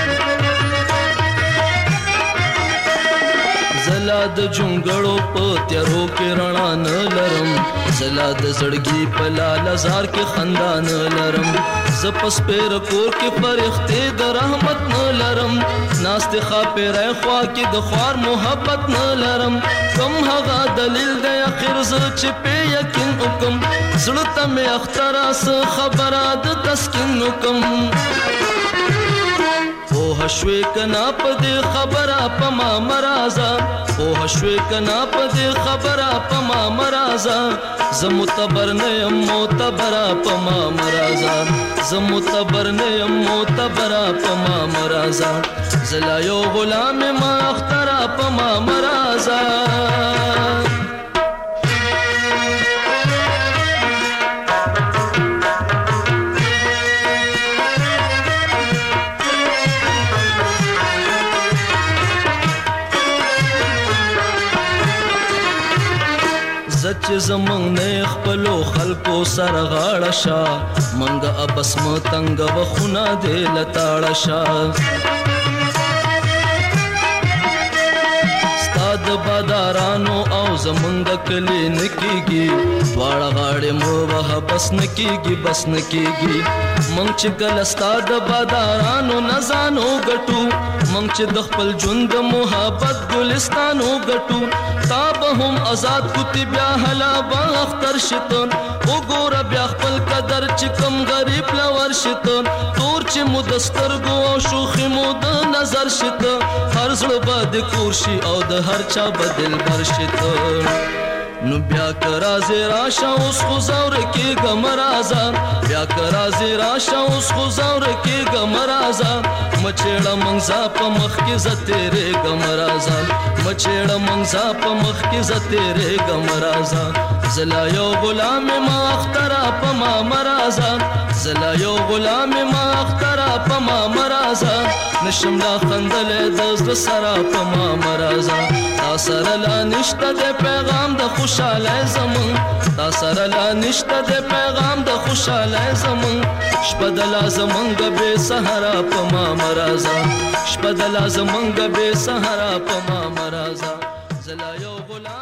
زلا د جونګړو په تیارو کې رڼا نه لرم زلا د زړګي په لالزار کې خندا نه لرم ز پس پیر کور کې فرښتې د رحمت نه لرم ناست خاپره خوا کې د خوار محبت نه لرم کم هغه دلیل د اخر ز چې په یقین وکم زړه ته مې اخترا س خبره د تسکین وکم او هشوي کنا په دې خبره پما مرازا او هشوي کنا په دې خبره پما مرازا زمتبر نه يم معتبر پما مرازا زمتبر نه يم معتبر پما مرازا زلا یو غلام ما اخترا پما مرازا زچ زمنګ نه خپلو خلکو سره غاړه شا منګ ابس متنګ وخونه دې لتاړه شا ستاد بادارانو او زمنګ کلی نکیږي واړه غاړې مو وه بس نکیږي بس نکیږي منګ چې کله ستاد بادارانو نزانو غټو منګ چې د خپل ژوند محبت ګلستانو غټو تا به هم آزاد کوتی بیا هلا با اختر شتون وګوره بیا خپل قدر چې کم غریب لور شتون تور چې مو دستر گو او شوخي مو د نظر شتون هر زړه باد کورشي او د هر چا بدل بر شتون نو بیا کرازی راشا اوس خو زور کې ګمرازا بیا کرازی راشا اوس خو زور کې ګمرازا مچېړه منځه په مخ کې زتېره ګمرازا مچېړه منځه په مخ کې زتېره ګمرازا زلا یو غلام ما اخترا په ما مرازا زلا یو غلام ما اخترا په ما مرازا نشم لا خندل د زړه سره په ما مرازا تا سره لا نشته د پیغام د خوشاله زمون تا سره لا نشته د پیغام د خوشاله زمون شپه د لازمنګ به سحرا په ما مرازا شپه د لازمنګ به سحرا په ما مرازا زلا یو غلام